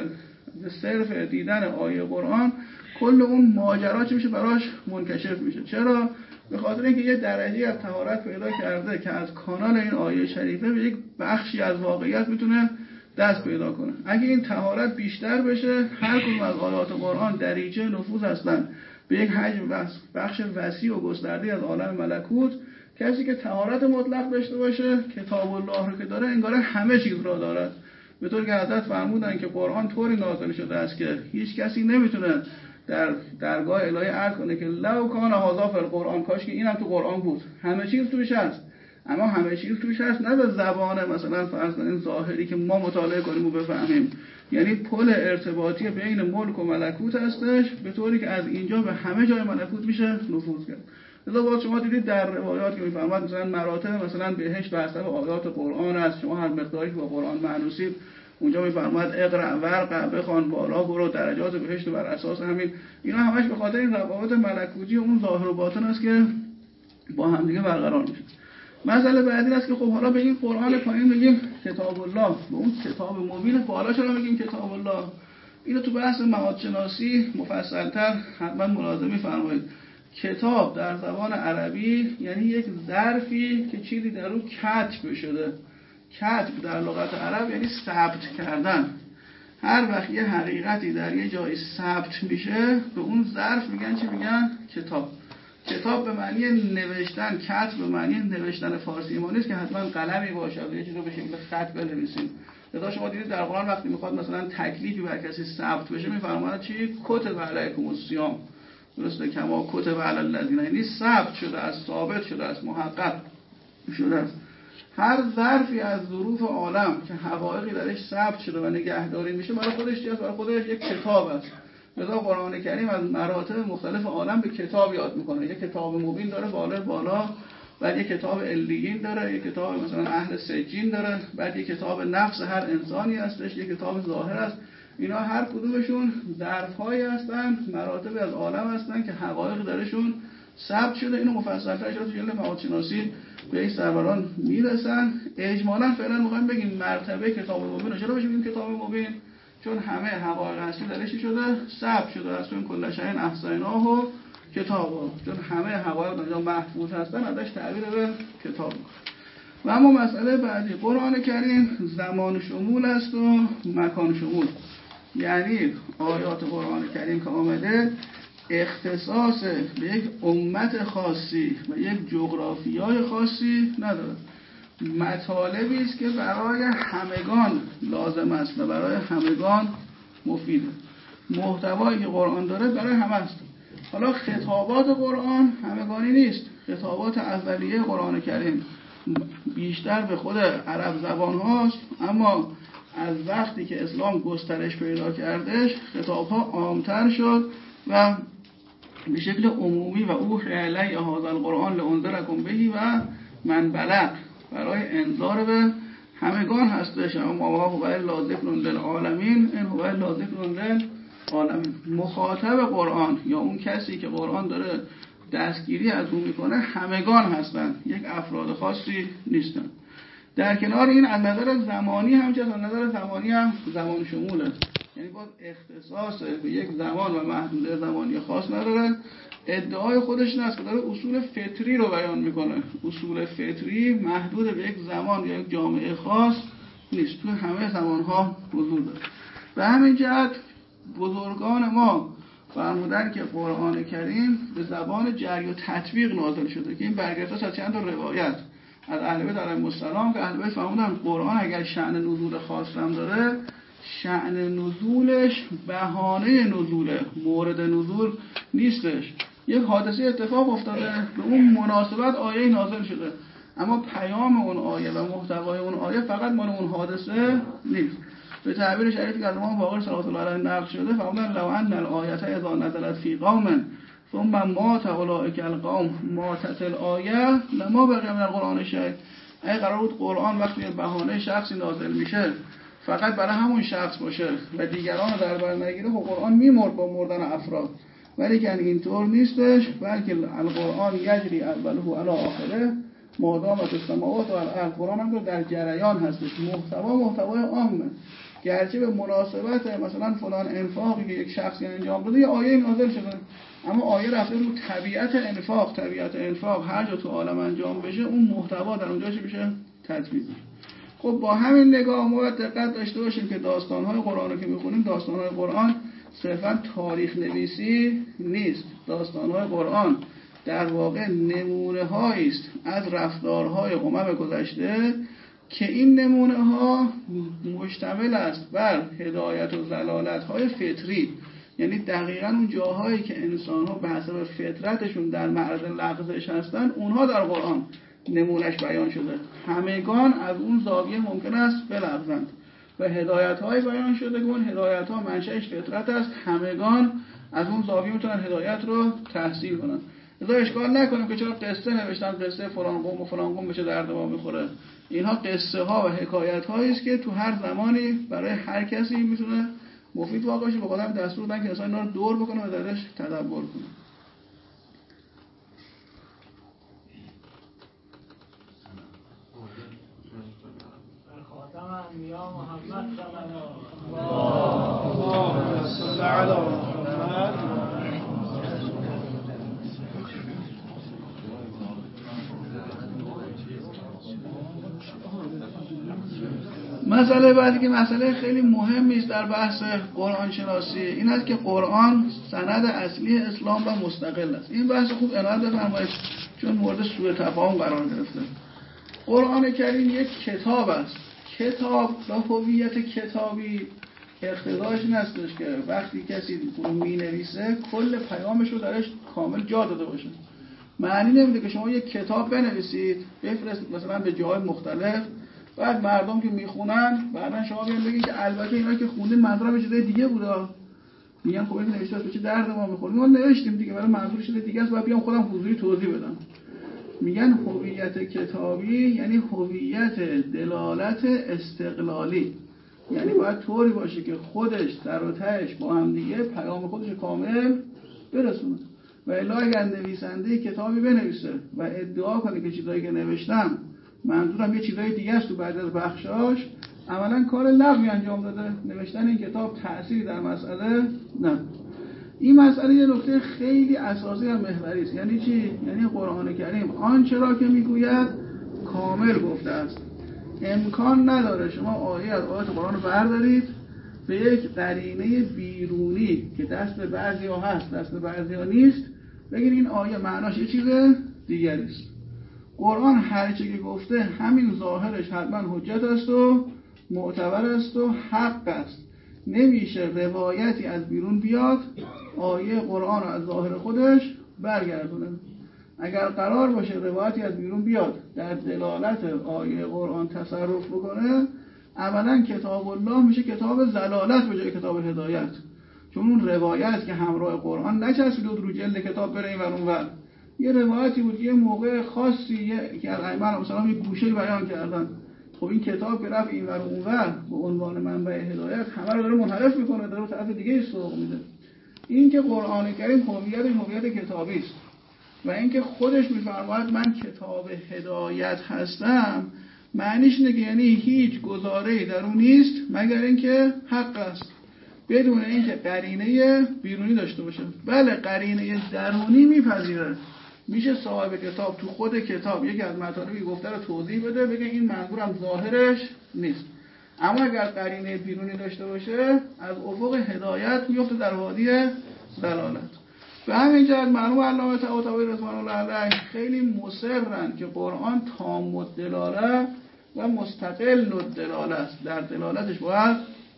Speaker 1: صرف دیدن آیه قرآن کل اون ماجرا چی میشه براش منکشف میشه. چرا؟ به خاطر اینکه یه درجه از طهارت پیدا کرده که از کانال این آیه شریفه به یک بخشی از واقعیت میتونه دست پیدا کنه. اگه این طهارت بیشتر بشه، هر کدوم از آیات قرآن دریچه نفوذ هستن به یک حجم بخش وسیع و گسترده از عالم ملکوت. کسی که طهارت مطلق داشته باشه، کتاب الله رو که داره، انگار همه چیز را دارد. به طور که حضرت فرمودن که قرآن طوری نازل شده است که هیچ کسی نمیتونه در درگاه الهی عرض کنه که لو کان هذا فی القرآن، کاش که اینم تو قرآن بود. همه چیز توش هست، اما همه چیز توش هست نه به زبان مثلا فرض کنید ظاهری که ما مطالعه کنیم و بفهمیم، یعنی پل ارتباطی بین ملک و ملکوت هستش، به طوری که از اینجا به همه جای ملکوت میشه نفوذ کرد. لذا باید شما دیدید در روایات که میفرماد مثلا مراتب مثلا بهشت به حسب آیات قرآن است، شما هر مقداری که با قرآن معنوسید اونجا میفرماد اقرأ ورقع، بخوان بالا برو، درجات بهشت بر اساس همین. اینا همش به خاطر این روابط ملکوتی و اون ظاهر و باطن است که با هم دیگه برقرار میشه. مسئله بعدی است که خب حالا به این قرآن پایین میگیم کتاب الله، به اون کتاب مبین بالا چرا میگیم کتاب الله؟ اینو تو بحث معاد شناسی مفصل‌تر حتما ملازمه فرمایید. کتاب در زبان عربی یعنی یک ظرفی که چیزی در اون کتب شده. کتب در لغت عرب یعنی ثبت کردن. هر وقت یه حقیقتی در یه جایی ثبت میشه به اون ظرف میگن چی؟ میگن کتاب. کتاب به معنی نوشتن، کتب به معنی نوشتن فارسی ما نیست که حتما قلمی باشه و یه چیزی رو به شکل خط بنویسیم. لذا شما دیدید در قرآن وقتی میخواد مثلا تکلیفی بر کسی ثبت بشه میفرماید چی؟ کتب علیکم الصیام، درسته؟ کما کتب علی الذین، یعنی ثبت شده است، ثابت شده است، محقق شده است. هر ظرفی از ظروف عالم که حقایقی درش ثبت شده و نگهداری میشه برای خودش چیه؟ برای خودش یک کتاب است. لذا قرآن کریم از مراتب مختلف عالم به کتاب یاد میکنه. یک کتاب مبین داره بالا، بعد یک کتاب علیین داره، یک کتاب مثلا اهل سجین داره، بعد یک کتاب نفس هر انسانی هستش، یک کتاب ظاهر است. اینا هر کدومشون ظرف‌هایی هستن، مراتب از عالم هستن که حقایق درشون ثبت شده. اینو مفصل‌تر اشاره تو جلد معاد شناسی به این سروران میرسن. اجمالاً فعلا می‌خوایم بگیم مرتبه کتاب مبین. چرا بگیم کتاب مبین؟ چون همه حقایق اصلی درش شده ثبت شده است. چون کل شیء احصیناه و کتابه، چون همه حقایق اونجا محفوظ هستن ازش تعبیر به کتاب. و اما مسئله بعدی، قرآن کریم زمان شمول است و مکان شمول. یعنی آیات قرآن کریم که آمده اختصاص به یک امت خاصی و یک جغرافیای خاصی نداره. مطالبی است که برای همگان لازم است و برای همگان مفیده. محتوایی که قرآن داره برای همه است. حالا خطابات قرآن همگانی نیست. خطابات اولیه قرآن کریم بیشتر به خود عرب زبان هاست، اما از وقتی که اسلام گسترش پیدا کردش خطابها عامتر شد و به شکل عمومی و اوحی الی هذا القرآن لانذرکم به و من بلغ، برای انذار به همگان هستش. اما هو الا ذکر للعالمین ان هو الا ذکر للعالمین. مخاطب قرآن یا اون کسی که قرآن داره دستگیری از اون میکنه همگان هستن، یک افراد خاصی نیستن. در کنار این از نظر زمانی هم از نظر زمانی هم زمان شموله، یعنی باز اختصاص به یک زمان و محدوده زمانی خاص نداره. ادعای خودش این است که داره اصول فطری رو بیان میکنه. اصول فطری محدود به یک زمان یا یک جامعه خاص نیست، تو همه زمانها حضور داره. به همین جهت بزرگان ما فرمودن که قرآن کریم به زبان جری و تطبیق نازل شده که این برگرفته از چند تا روایت از اهل بیت علیهم السلام که اهل بیت فرمودن قرآن اگر شأن نزول خاص هم داره، شأن نزولش بهانه نزوله، مورد نزول نیستش. یک حادثه اتفاق افتاده به اون مناسبت آیه نازل شده، اما پیام اون آیه و محتوای اون آیه فقط مال اون حادثه نیست. به تعبیر شریفی که از امام باقر صلوات الله علیه نقل شده فرمودن لو ان الآیه اذا نزلت فی قوم ثم مات اولئک القوم ماتت الآیه لما بقی من القرآن شیء. اگه قرار بود قرآن وقتی بهانه شخصی نازل میشه فقط برای همون شخص باشه و دیگران رو در بر نگیره، خب قرآن میمرد با مردن افراد. ولی که اینطور نیستش، بلکه القرآن یجری اوله علی آخره مادامت السماوات و الارض. قرآن هم در جریان هستش، محتوای عامه، گرچه به مناسبت مثلا فلان انفاقی که یک شخصی انجام بده یه آیه نازل شده، اما آیه رفته رو طبیعت انفاق هر جا تو عالم انجام بشه اون محتوا در اونجا چی بشه؟ تطبیق. خب با همین نگاه ما باید دقت داشته باشیم که داستان‌های قرآن رو که می‌خونیم، داستان‌های قرآن صرفاً تاریخ نویسی نیست. داستان‌های قرآن در واقع نمونه‌هایی است از رفتارهای امم گذشته که این نمونه‌ها مشتمل است بر هدایت و ضلالت‌های فطری، یعنی دقیقاً اون جاهایی که انسان‌ها به حسب فطرتشون در معرض لغزش هستن، اونها در قرآن نمونهش بیان شده. همگان از اون زاویه ممکن است بلغزند و هدایت‌های بیان شده که اون هدایت‌ها منشأش فطرت است، همگان از اون زاویه میتونن هدایت رو تحصیل کنن. لذا اشکال نکنیم که چرا قصه نوشتن، قصه فلان قوم و فلان قوم بشه درد ما میخوره. اینها قصه ها و حکایت هایی است که تو هر زمانی برای هر کسی میتونه مفید واقع بشه. به خاطر دستور دادن که انسان اینا رو دور بکنه و درش تدبر کنه.
Speaker 3: یا محمد
Speaker 1: صلی الله علیه و مسئله بعدی که مسئله خیلی مهمی است در بحث قرآن شناسی این است که قرآن سند اصلی اسلام و مستقل است. این بحث خوب عنایت بفرمایید چون مورد سوء تفاهم قرار گرفته. قرآن کریم یک کتاب است. کتاب و هویت کتابی اقتضاش این هستش که وقتی کسی می‌نویسه کل پیامش رو درش کامل جا داده باشه. معنی نمیده که شما یک کتاب بنویسید بفرستید مثلا به جای مختلف، بعد مردم که میخونن بعدن شما بیان بگید که البته اینا که خوندین منظورم چیز دیگه بوده. میگن خب این نوشته است چه درد ما میخوره، ما نوشتیم دیگه ولی منظور چیز دیگه است، بعد بیام خودم حضوری توضیح بدم. میگن هویت کتابی یعنی هویت دلالت استقلالی، یعنی باید طوری باشه که خودش سر و تهش با هم دیگه پیام خودش کامل برسونه. و الا اگر نویسنده کتابی بنویسه و ادعا کنه که چیزایی که نوشتم منظورم یه چیزای دیگه است تو بعد از بخشاش، عملاً کار لغوی انجام داده. نوشتن این کتاب تأثیری در مسئله نه. این مسئله یه نکته خیلی اساسی و محوری است. یعنی چی؟ یعنی قرآن کریم آنچه را که میگوید کامل گفته است. امکان نداره شما آیه از آیات قرآن رو بردارید به یک قرینه بیرونی که دست به بعضیا هست دست به بعضیا نیست بگید این آیه معناش یه چیز دیگری است. قرآن هر چی که گفته همین ظاهرش حتما حجت است و معتبر است و حق است. نمیشه روایتی از بیرون بیاد آیه قرآن رو از ظاهر خودش برگردونه. اگر قرار باشه روایتی از بیرون بیاد در دلالت آیه قرآن تصرف بکنه، اولا کتاب الله میشه کتاب ضلالت به جای کتاب هدایت، چون اون روایت که همراه قرآن نچسبید رو جلد کتاب بره این ور اون ور. یه روایتی بود یه موقع خاصی که از ائمه مثلا یه گوشه بیان کردن، خب این کتاب که رفت این ور اون ور به عنوان منبع هدایت همه رو داره منحرف میکنه، داره طرف دیگه سوق میده. این که قرآن کریم هویت کتابی است و اینکه خودش میفرماید من کتاب هدایت هستم، معنیش اینه که یعنی هیچ گزاره‌ای در اون نیست مگر اینکه حق است، بدون اینکه قرینه بیرونی داشته باشه. بله قرینه درونی میپذیره، میشه صاحب کتاب تو خود کتاب یکی از مطالبی گفته رو توضیح بده بگه این منظورم ظاهرش نیست، اما اگر قرینه بیرونی داشته باشه از افق هدایت میفته در وادی ضلالت. به همین جهت مرحوم علامه طباطبایی رضوان الله علیه خیلی مصرن که قرآن تام الدلاله و مستقل الدلاله است، در دلالتش باید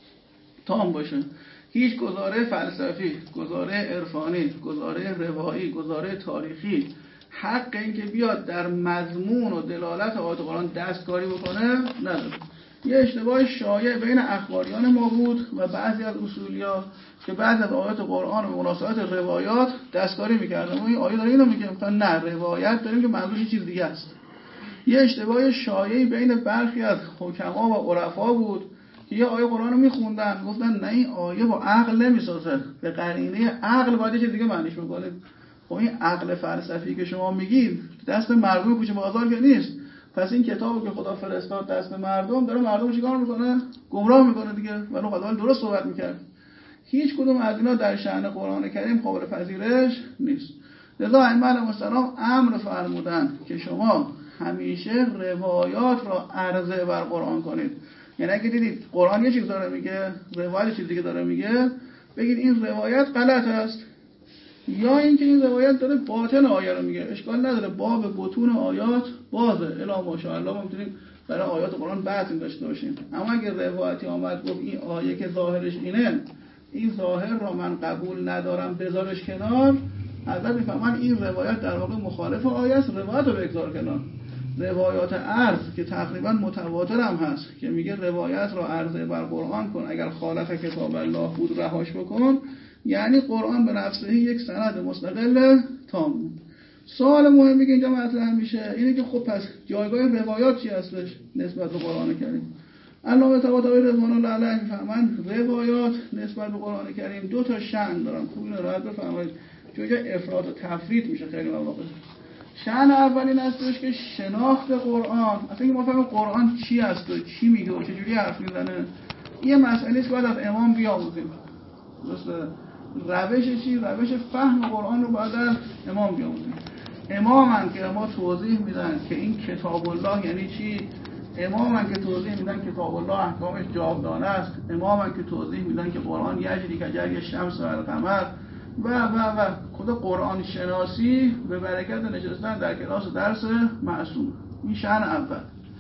Speaker 1: تام باشه. هیچ گزاره فلسفی، گزاره عرفانی، گزاره روایی، گزاره تاریخی حق این که بیاد در مضمون و دلالت آیات قرآن دستکاری بکنه نداره. یه اشتباه شایع بین اخباریان ما بود و بعضی از اصولیا که بعضی از آیات قرآن و مناسبات روایات دستکاری میکردن. این آیه داره اینو میگه مثلا نه روایت داریم که منظورش چیز دیگه است. یه اشتباه شایعی بین برخی از حکما و عرفا بود که یه آیه قرآن رو میخوندن گفتن نه این آیه با عقل نمیسازه، به قرینه عقل باید چه دیگه معنیش میکنه. خب این عقل فلسفی که شما میگید دست مردم کوچه بازار که نیست، پس این کتابو که خدا فرستاد دست مردم داره مردم چیکار میکنه؟ گمراه میکنه دیگه. ولی خدا درست صحبت میکرد. هیچ کدوم از اینا در شأن قرآن کریم قابل پذیرش نیست. لذا ائمه علیهم السلام امر فرمودن که شما همیشه روایات را عرضه بر قرآن کنید. یعنی اگه دیدید قرآن یه چیز داره میگه، روایت چیز دیگه داره میگه، بگید این روایت غلط است، یا اینکه این روایت داره باطن آیه رو میگه. اشکال نداره باب بطون آیات بازه، الا ماشاءالله ما میتونیم برای آیات قرآن بحث داشته باشیم. اما اگه روایتی آمد گفت این آیه که ظاهرش اینه، این ظاهر را من قبول ندارم بذارش کنار، حضرت میفهمن این روایت در واقع مخالف آیه است، روایت رو بگذار کنار. روایات عرض که تقریبا متواتر هم هست که میگه روایت را عرضه بر قرآن کن، اگر خالف کتاب الله بود رهاش بکن، یعنی قرآن به نفسه یک سند مستقل تام. سوال مهمی که اینجا مطرح میشه اینه که خب پس جایگاه روایات چی هستش نسبت به قرآن کریم؟ علامه طباطبایی رضوان الله علیه میفهمن روایات نسبت به قرآن کریم دو تا شأن دارن. خوب اینو راحت بفهمید چون اینجا افراط و تفریط میشه خیلی مواقع. شأن اول این هستش که شناخت قرآن، اصلا ما فهمیم قرآن چی هست و چی میگه و چجوری حرف میزنه، یه مسئله است باید از امام بیاموزیم. درسته؟ روش چی؟ روش فهم قرآن رو باید از امام بیاموزیم. امامن که ما توضیح میدن که این کتاب الله یعنی چی، امامن که توضیح میدن کتاب الله احکامش جاودانه است، امامن که توضیح میدن که قرآن یجری کجری شمس و القمر و خود قرآن شناسی به برکت نشستن در کلاس درس معصوم. این شأن اول.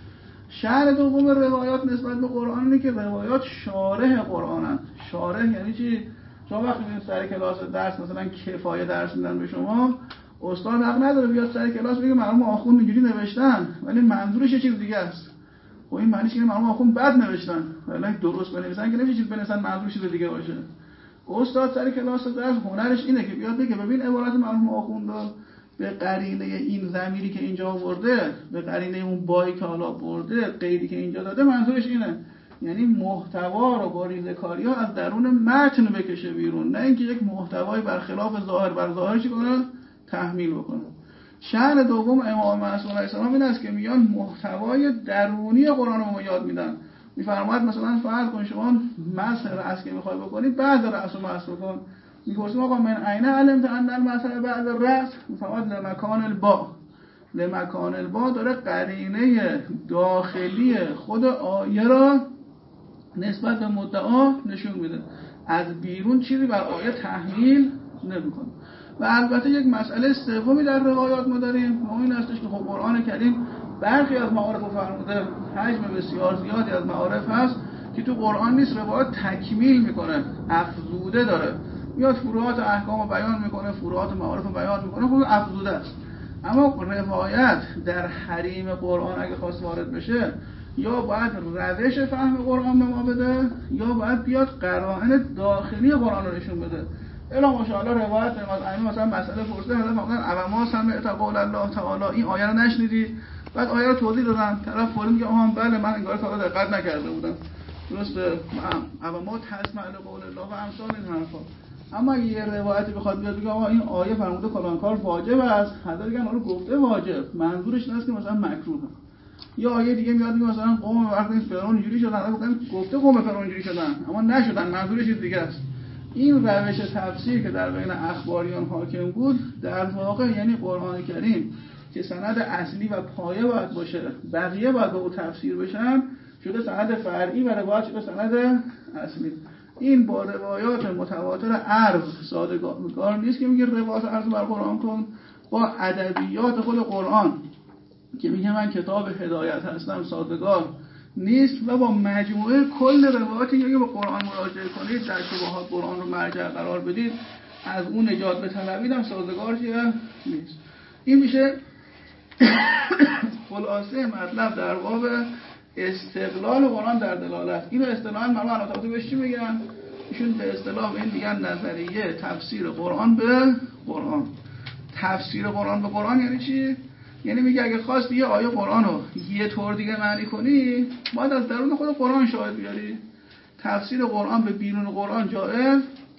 Speaker 1: شأن دوم روایات نسبت به قرآن اینه که روایات شارح قرآنن. شارح یعنی چی؟ شما وقتی میرید سر کلاس درس مثلا کفایه درس میدن به شما، استاد حق نداره بیاد سر کلاس بگه مرحوم آخوند اینجوری نوشتن ولی منظورش یه چیز دیگه است. خب این معنیش اینه مرحوم آخوند بد نوشتن، ولی درست بنویسن که نمیشه چیز بنویسن منظورش چیز دیگه باشه. استاد سر کلاس درس هنرش اینه که بیاد بگه ببین عبارت مرحوم آخوند به قرینه این ضمیری که اینجا آورده، به قرینه اون بایی که حالا برده، قیدی که اینجا داده، منظورش اینه. یعنی محتوا رو با ریزه‌کاری‌ها از درون متن بکشه بیرون، نه اینکه یک محتوای برخلاف ظاهر بر ظاهر چی کنه تحمیل بکنه. شأن دوم امام معصوم علیه السلام این است که میان محتوای درونی قرآن رو ما یاد میدن. میفرماید مثلا فرض کن شما مسح رأس که میخوای بکنی، بعد رأس رو مسح بکن. میگوشیم آقا من عین علمت ان المسح بعد الرأس، میفرماید لمکان البا. لمکان البا داره قرینه داخلی خود آیه را نسبت به مدعا نشون میده، از بیرون چیزی بر آیه تحمیل نمیکنه. و البته یک مسئله سومی در روایات ما داریم، ما این هستش که خب قرآن کریم برخی از معارف رو فرموده، حجم بسیار زیادی از معارف هست که تو قرآن نیست، روایات تکمیل میکنه، افزوده داره، میاد فروعات احکام رو بیان میکنه، فروعات معارف رو بیان میکنه، خب افزوده است. اما روایت در حریم قرآن اگه خواست وارد بشه، یا باید روش فهم قرآن به ما بده، یا باید بیاد قرائن داخلی قرآن رو نشون بده. الا ماشاءالله روایت مثلا مسئله پرسیده، مثلا اوما سمعت قول الله تعالی، این آیه رو نشنیدی؟ بعد آیه رو توضیح دادن، طرف فوری میگه آها بله من انگار تا دقت نکرده بودم. درسته؟ اوما تسمع قول الله و امثال این حرفا. اما یه روایتی بخواد بیاد بگه آقا این آیه فرموده فلان کار واجب است، حضرت میگن اون رو گفته واجب، منظورش نیست که مثلا مکروه. یا آیه دیگه میاد میگه مثلا قوم وقتی فرعون اینجوری شدن، گفته قوم فرعون اینجوری شدن اما نشدن، منظورش چیز دیگه است. این روش تفسیر که در بین اخباریان حاکم بود در واقع یعنی قرآن کریم که سند اصلی و پایه باید باشه، بقیه باید به او تفسیر بشن، شده سند فرعی و روایت شده سند اصلی. این با روایات متواتر عرض سازگار نیست که میگه روایت عرض بر قرآن کن، با ادبیات خود قرآن که میگه من کتاب هدایت هستم سازگار نیست، و با مجموعه کل روایاتی که به قرآن مراجعه کنید، در شبهات قرآن رو مرجع قرار بدید، از اون نجات بطلبید هم سازگار نیست. این میشه خلاصه مطلب در باب استقلال قرآن در دلالت. این اصطلاحاً مرحوم علامه بهش چی میگن؟ ایشون به اصطلاح این میگن نظریه تفسیر قرآن به قرآن. تفسیر قرآن به قرآن یعنی چی؟ یعنی میگه اگه خواستی یه آیه قرآن رو یه طور دیگه معنی کنی، باید از درون خود قرآن شاهد بیاری. تفسیر قرآن به بیرون قرآن جایز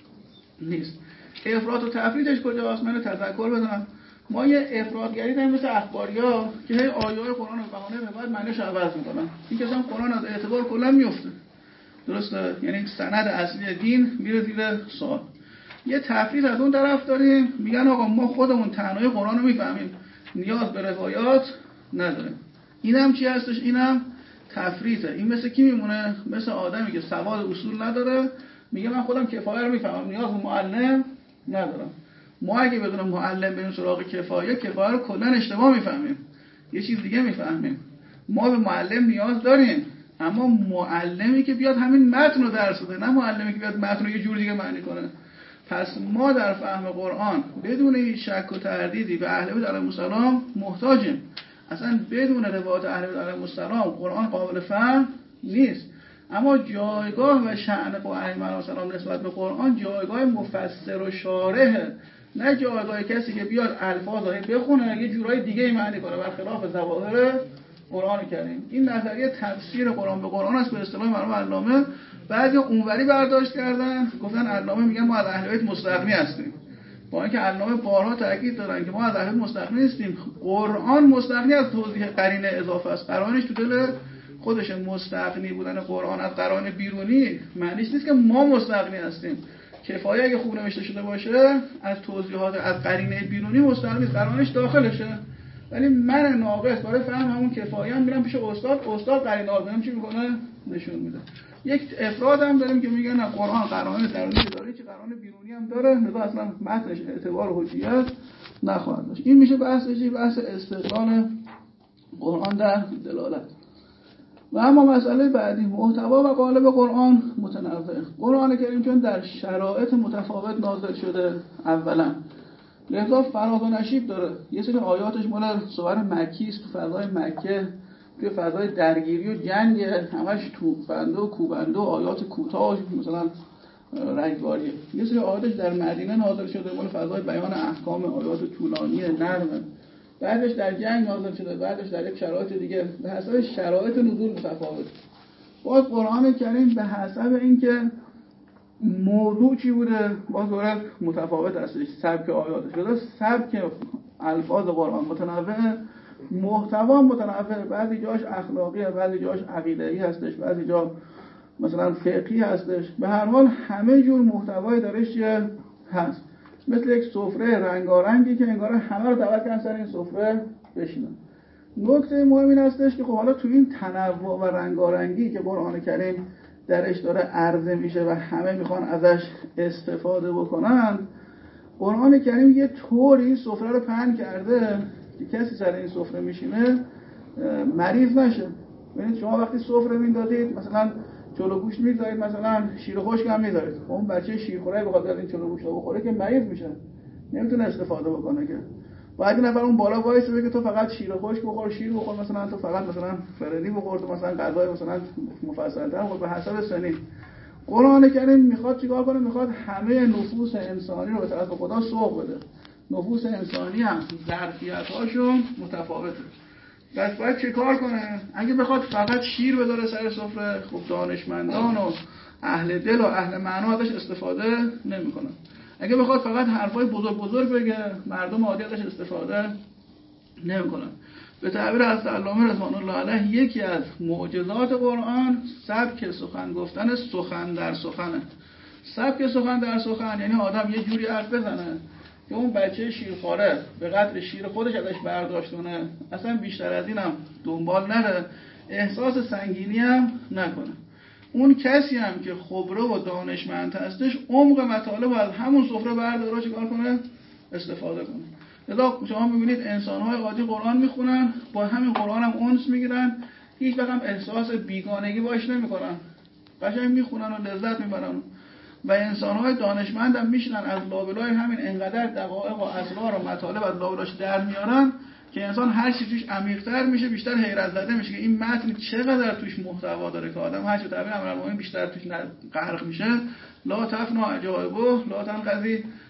Speaker 1: نیست. افراط و تفریطش کجاست؟ من تذکر بدم. ما یه افراطگری داریم مثل اخباریا که هی آیه‌های قرآن رو بهانه به بعد معنیش عوض می‌کنن. این که اصلا قرآن از اعتبار کلا میفته. درسته؟ یعنی سند اصلی دین میره زیر سوال. یه تفریط از اون طرف داریم، میگن آقا ما خودمون تنهای قرآن رو میفهمیم، نیاز به روایات نداره. اینم چی هستش؟ اینم تفریطه. این مثل کی میمونه؟ مثل آدمی که سواد اصول نداره، میگه من خودم کفایه رو میفهمم، نیاز به معلم ندارم. ما اگه بدون معلم بریم سراغ کفایه رو کلا اشتباه میفهمیم، یه چیز دیگه میفهمیم. ما به معلم نیاز داریم، اما معلمی که بیاد همین متن رو درس بده، نه معلمی که بیاد متن رو یه جور دیگه معنی کنه. پس ما در فهم قرآن بدون هیچ شک و تردیدی به اهل بیت علیهم السلام محتاجیم. اصلا بدون روایات اهل بیت علیهم السلام قرآن قابل فهم نیست. اما جایگاه و شأن ائمه علیهم السلام نسبت به قرآن جایگاه مفسر و شارحه، نه جایگاه کسی که بیاد الفاظ رو بخونه یه جورای دیگه معنی کنه برخلاف ظواهر قرآن کریم. این نظریه تفسیر قرآن به قرآن است به اصطلاح مرحوم علامه. بعضی اونوری برداشت کردن، گفتن علامه میگن ما از اهل بیت مستغنی هستیم، با اینکه علامه بارها تاکید دارن که ما از اهل بیت مستغنی نیستیم. قرآن مستغنی از توضیح قرینه اضافه است. قرآنش تو دل خودش. مستغنی بودن قرآن از قرائن بیرونی معنیش نیست که ما مستغنی هستیم. کفایه اگه خوب نوشته شده باشه از توضیحات از قرینه بیرونی مستغنی نیست، قرآنش داخلشه. ولی من ناقص برای فهم همون کفایه هم میرم پیش استاد قرینه ها ببینم چی میکنه نشون میده. یک افراد هم داریم که میگن قرآن قرائن درونی داره، چه قرائن بیرونی هم داره، لذا اصلا متنش اعتبار و حجیت نخواهد داشت. این میشه بحث استقلال قرآن در دلالت. و اما مسئله بعدی محتوا و قالب قرآن متنوع. قرآن کریم چون در شرایط متفاوت نازل شده، اولا لذا فراز و نشیب داره. یه سری آیاتش مال سور مکی است، تو فضای مکه، توی فضای درگیری و جنگ، همش توپنده و کوبنده و آیات کوتاه مثلا رگباریه. یه سری آیاتش در مدینه نازل شده مال فضای بیان احکام، آیات طولانی نرم. بعدش در جنگ نازل شده، بعدش در یک شرایط دیگه، به حسب شرایط نزول متفاوت. باز قرآن کریم به حسب اینکه موضوع چی بوده باز داره متفاوت هستش. سبک آیاتش شده، سبک الفاظ قرآن متنوع، محتوا متنوع. بعضی جاش اخلاقیه، بعضی جاش عقیده‌ای هستش، بعضی جا مثلا فقهی هستش. به هر حال همه جور محتوای درش هست. مثل یک سفره رنگارنگی که انگار همه رو دعوت کردن سر این سفره بشینن. نکته مهم این هستش که خب حالا تو این تنوع و رنگارنگی که قرآن کریم درش داره عرضه میشه و همه میخوان ازش استفاده بکنن، قرآن کریم یه طوری سفره رو پهن کرده که کسی سر این سفره میشینه مریض نشه. ببینید شما وقتی سفره میندازید مثلا چلو گوشت میذارید، مثلا شیر خشک هم میذارید، اون بچه شیرخوره بخواد از این چلو گوشت بخوره که مریض میشه، نمیتونه استفاده بکنه. که باید نفر اون بالا وایسه بگه تو فقط شیر خشک بخور، شیر بخور، مثلا تو فقط مثلا فرنی بخور، تو مثلا غذای مثلا مفصل‌تر بخور به حسب سنی. قرآن کریم میخواد چیکار کنه؟ میخواد همه نفوس انسانی رو به طرف خدا سوق بده. نفوس انسانی هم ظرفیت‌هاشون متفاوته. پس باید چه کار کنه؟ اگه بخواد فقط شیر بذاره سر سفره، خب دانشمندان و اهل دل و اهل معنا ازش استفاده نمی‌کنن. اگه بخواد فقط حرفای بزرگ بگه، مردم عادی ازش استفاده نمی‌کنن. به تعبیر از علامه رضوان الله علیه یکی از معجزات قرآن سبک سخن گفتن، سخن در سخنه. سبک سخن در سخن یعنی آدم یه جوری حرف بزنه که اون بچه شیرخواره به قدر شیر خودش ازش برداشت کنه، اصلا بیشتر از اینم دنبال نره، احساس سنگینی هم نکنه. اون کسی هم که خبره و دانشمند هستش عمق مطالب از همون سفره برداره چیکار کنه؟ استفاده کنه. لذا شما می‌بینید انسان‌های عادی قرآن میخونن، با همین قرآن هم انس میگیرن، هیچ وقت هم احساس بیگانگی باش نمیکنن، قشنگ میخونن و لذت میبرن. و انسان‌های دانشمند هم میشنن از لابلای همین انقدر دقایق و اسرار و مطالب از لابلاش در میارن که انسان هر چی توش عمیق‌تر میشه بیشتر حیرت زده میشه که این متن چقدر توش محتوا داره که آدم هر چه تعبیر امرالمومنین بیشتر توش غرق میشه. لا تفنا عجائبه لا تنقضی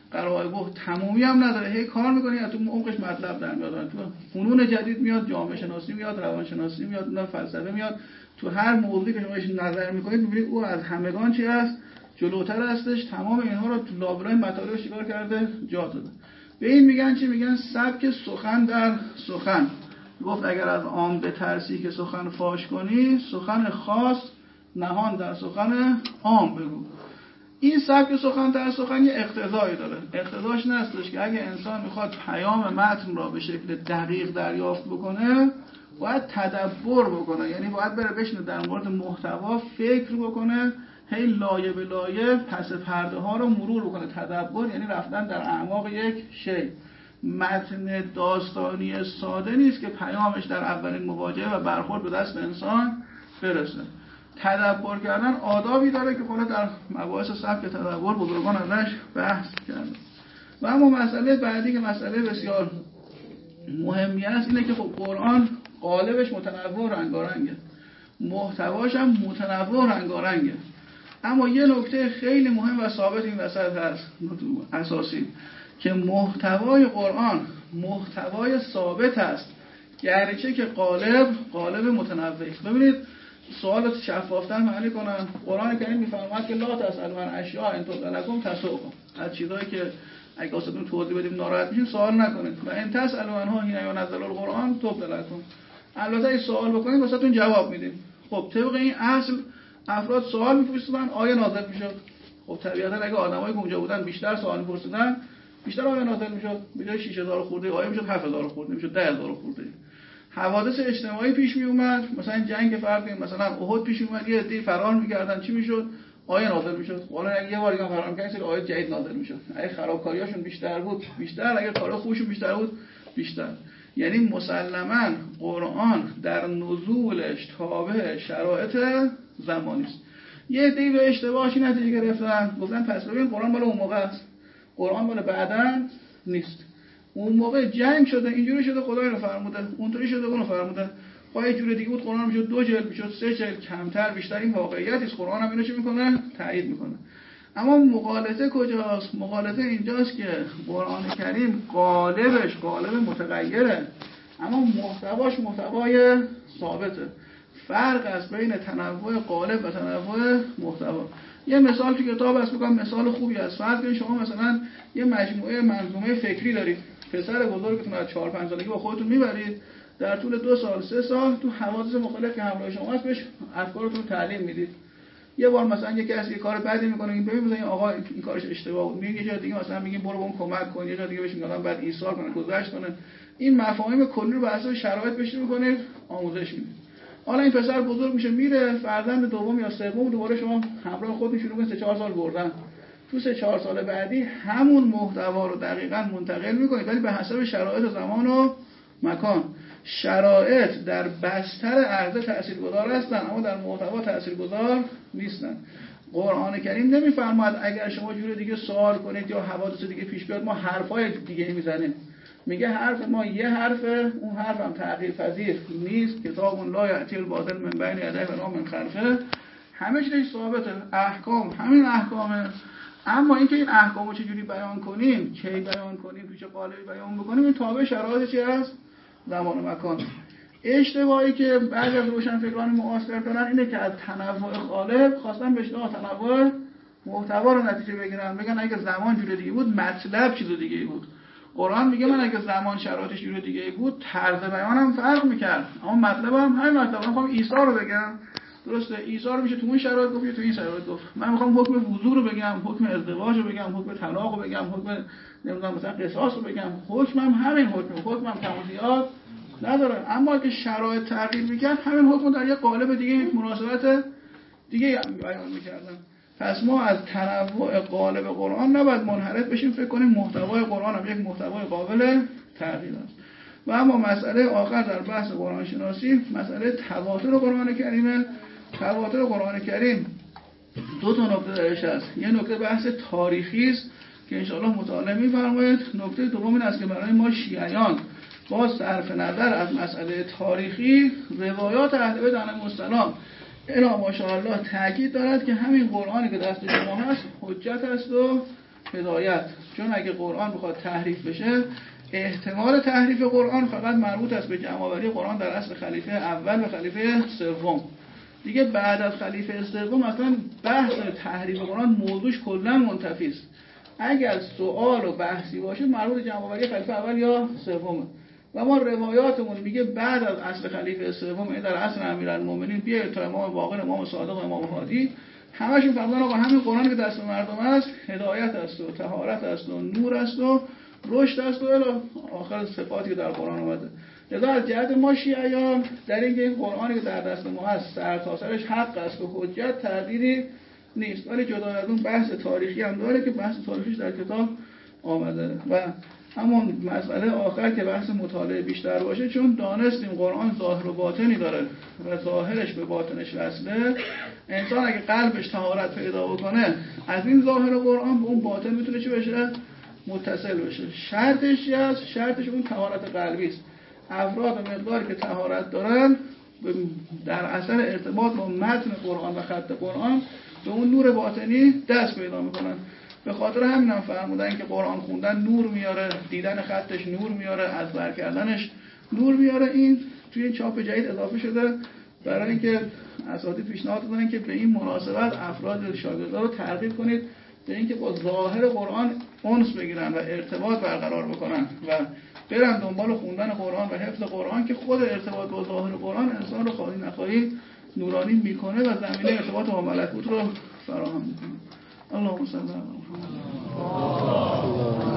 Speaker 1: قرائب تمامی هم نداره، هی کار میکنی از تو عمقش مطلب در میاد، تو فنون جدید میاد، جامعه شناسی میاد، روان شناسی میاد، فلسفه میاد، تو هر موضوعی که شما نظر میکنید میبینید او از همگان چی است؟ جلوتر هستش. تمام اینها رو تو لابلای مطالب چیکار کرده؟ جا داده. به این میگن چی؟ میگن سبک سخن در سخن. گفت اگر از عام بترسی که سخن فاش کنی، سخن خاص نهان در سخن عام بگو. این سبک سخن در سخن یه اقتضایی داره. اقتضاش نستش که اگه انسان میخواد پیام متن را به شکل دقیق دریافت بکنه، باید تدبر بکنه، یعنی باید بره بشینه در مورد محتوا فکر بکنه، هی لایه به لایه پس پرده ها رو مرور بکنه. تدبر یعنی رفتن در اعماق یک شی. متن داستانی ساده نیست که پیامش در اولین مواجهه و برخورد به دست انسان برسه. تدبر کردن آدابی داره که خود در مباحث سبک تدبر بزرگان ازش بحث کردن. و اما مسئله بعدی که مسئله بسیار مهمی است اینه که خب قرآن قالبش متنوع رنگارنگه، محتواش هم متنوع رنگارنگه، اما یه نکته خیلی مهم و ثابت این وسط هست اساسی، که محتوای قرآن محتوای ثابت است، گرچه که قالب متنوع است. ببینید سوالات شفافتر معنی کنم. قرآن کریم میفرماید که لا تسألوا عن اشیاء ان تبد لکم تسؤکم، از چیزایی که اگه واسهتون توضیح بدیم ناراحت میشین سوال نکنید. و ان تسألوا عنها حین ینزل القرآن تبد لکم، البته این سوال بکنید واسهتون جواب میدیم. خب طبق این اصل افراد سوال میپرسیدن آیه نازل میشد. خب طبیعتا اگه آدمایی که اونجا بودن بیشتر سوال میپرسیدن بیشتر آیه نازل میشد. به جای 6000 خورده آیه میشد 7000 خورده، میشد 10000 خورده. حوادث اجتماعی پیش می اومد، مثلا جنگ فرض مثلا احد پیش اومد، یه عده فرار می‌کردن، چی میشد؟ آیه نازل میشد. حالا اگه یه بار دیگه فرار می‌کردن آیه جدید نازل میشد. اگه خرابکاریاشون بیشتر بود بیشتر، اگه کارا خوبشون بیشتر بود بیشتر. یعنی مسلماً قرآن در نزولش تابع شرایط زمانی است. یه عده به اشتباهی نتیجه گرفتن، گفتن پس ببین قرآن مال اون موقع است، قرآن مال بعداً نیست. اون موقع جنگ شده، اینجوری شده خدا اینو فرموده، اونطوری شده اونو فرموده. با یه جور دیگه بود قرآن میشد 2 جلد، میشد 3 جلد، کمتر بیشتر. این واقعیت است. قرآن هم اینو چی میکنه؟ تایید میکنه. اما مغالطه کجاست؟ مغالطه اینجاست که قرآن کریم قالبش قالب متغیره، اما محتواش محتوای ثابته. فرق است بین تنوع قالب و تنوع محتوا. یه مثال تو کتاب هست، میگم مثال خوبی است. فرض کنید شما مثلا یه مجموعه منظومه فکری دارید، پسر بزرگتون از 4-5 سالگی با خودتون میبرید، در طول 2 سال 3 سال تو حوادث مختلف که همراه شما هست بهش افکارتون رو تعلیم میدید. یه بار مثلا یه کسی یه کار بدی میکنه، این ببین مثلا این آقا این کارش اشتباه بود، میگه یه جا دیگه مثلا میگیم برو اون کمک کن، یه جا دیگه بهش میگن بعد ایثار کنه، گذشت کنه. این مفاهیم کلی رو بر اساس شرایط بهش میکنید آموزش میدید. حالا این پسر بزرگ میشه، میره فرزند دوم یا سوم دوباره شما همراه خودتون شروع کنید 3-4 سال بردن. تو 3-4 سال بعدی همون محتوا رو دقیقاً منتقل میکنید، ولی به حسب شرایط زمان و مکان. شرایط در بستر عرضه تاثیرگذار هستن، اما در محتوا تاثیرگذار نیستن. قرآن کریم نمیفرماید اگر شما جور دیگه سوال کنید یا حوادث دیگه پیش بیاد ما حرفای دیگه میزنیم. میگه حرف ما یه حرفه، اون حرف هم تغییر پذیر نیست. کتاب لا یأتی الباطل من بین یدیه و لا من خلفه. همه چیزش ثابته، احکام همین احکامه. اما اینکه این احکامو چجوری بیان کنیم، کی بیان کنیم، توی چه قالبی بیان بکنیم، این تابع شرایط چی هست؟ زمان و مکان. اشتباهی که بعضی از روشنفکران معاصر دارن اینه که از تنوع قالب خواستن به اشتباه تنوع محتوا رو نتیجه بگیرن، بگن اگه زمان جور دیگه بود مطلب چیز دیگه بود. قرآن میگه من اگه زمان شرایطش جور دیگه بود طرز بیانم فرق میکرد، اما مطلبم همین مطلب. من میخوام عیسی رو بگم، درسته عیسی رو میشه تو اون شرایط گفت یا تو این شرایط گفت. من میخوام حکم وضو رو بگم، حکم ازدواج رو بگم، حکم طلاق رو بگم، حکم نمیدونم مثلا قصاص رو بگم، حکمم همین حکمم کم و زیاد نداره. اما اگه شرایط تغییر میکرد همین حکم در یه قالب دیگه یک مناسبت دیگه بیان میکردن. پس ما از تنوع قالب قرآن نباید منحرف بشیم فکر کنیم محتوای قرآن هم یک محتوای قابل تغییر است. و اما مسئله آخر در بحث قرآن شناسی مسئله تواتر قرآن کریمه. تواتر قرآن کریم 2 نکته درش هست. یه نکته بحث تاریخی است که انشاءالله مطالعه می‌فرمایید. نکته دوم این است که برای ما شیعیان با صرف نظر از مسئله تاریخی روایات اهل بیت علیهم السلام اینا ماشاءالله تاکید دارد که همین قرآنی که دست شما هست حجت است و هدایت. چون اگه قرآن بخواد تحریف بشه، احتمال تحریف قرآن فقط مربوط است به جمع‌آوری قرآن در عصر خلیفه اول و خلیفه سوم. دیگه بعد از خلیفه سوم اصلا بحث تحریف قرآن موضوعش کلا منتفی است. اگر سوال و بحثی باشه مربوط به جمع‌آوری خلیفه اول یا سومه. و ما روایاتمون میگه بعد از عصر خلیفه سوم، این در عصر امیرالمومنین، بیاید تا امام باقر، امام صادق، امام هادی، همشون فرمودن آقا همین قرآنی که دست مردم است هدایت است و طهارت است و نور است و رشد است و الی آخر صفاتی که در قرآن اومده. لذا از جهت ما شیعیان در این قرآنی که در دست ما هست سرتاسرش حق است و حجت تردیدی نیست. ولی جدا از اون بحث تاریخی هم داره که بحث تاریخیش در کتاب آمده. و همون مسئله آخر که بحث مطالعه بیشتر باشه، چون دانستیم قرآن ظاهر و باطنی داره و ظاهرش به باطنش وصله. انسان اگه قلبش طهارت پیدا بکنه از این ظاهر قرآن به اون باطن میتونه چی بشه؟ متصل بشه. شرطش چی است؟ شرطش اون طهارت قلبی است. افراد و مقداری که طهارت دارن در اثر ارتباط با متن قرآن و خط قرآن به اون نور باطنی دست پیدا میکنن. به خاطر همین هم فرمودن که قرآن خوندن نور میاره، دیدن خطش نور میاره، ازبر کردنش نور میاره. این توی این چاپ جدید اضافه شده برای اینکه اساتید پیشنهاد دادن که به این مناسبت افراد شاگردان رو ترغیب کنید به اینکه با ظاهر قرآن انس بگیرن و ارتباط برقرار بکنن و برن دنبال خوندن قرآن و حفظ قرآن که خود ارتباط با ظاهر قرآن انسان رو خواهی نخواهی نورانی میکنه و زمینه ارتباط با ملکوت رو فراهم میکنه. اللهم صل علی محمد.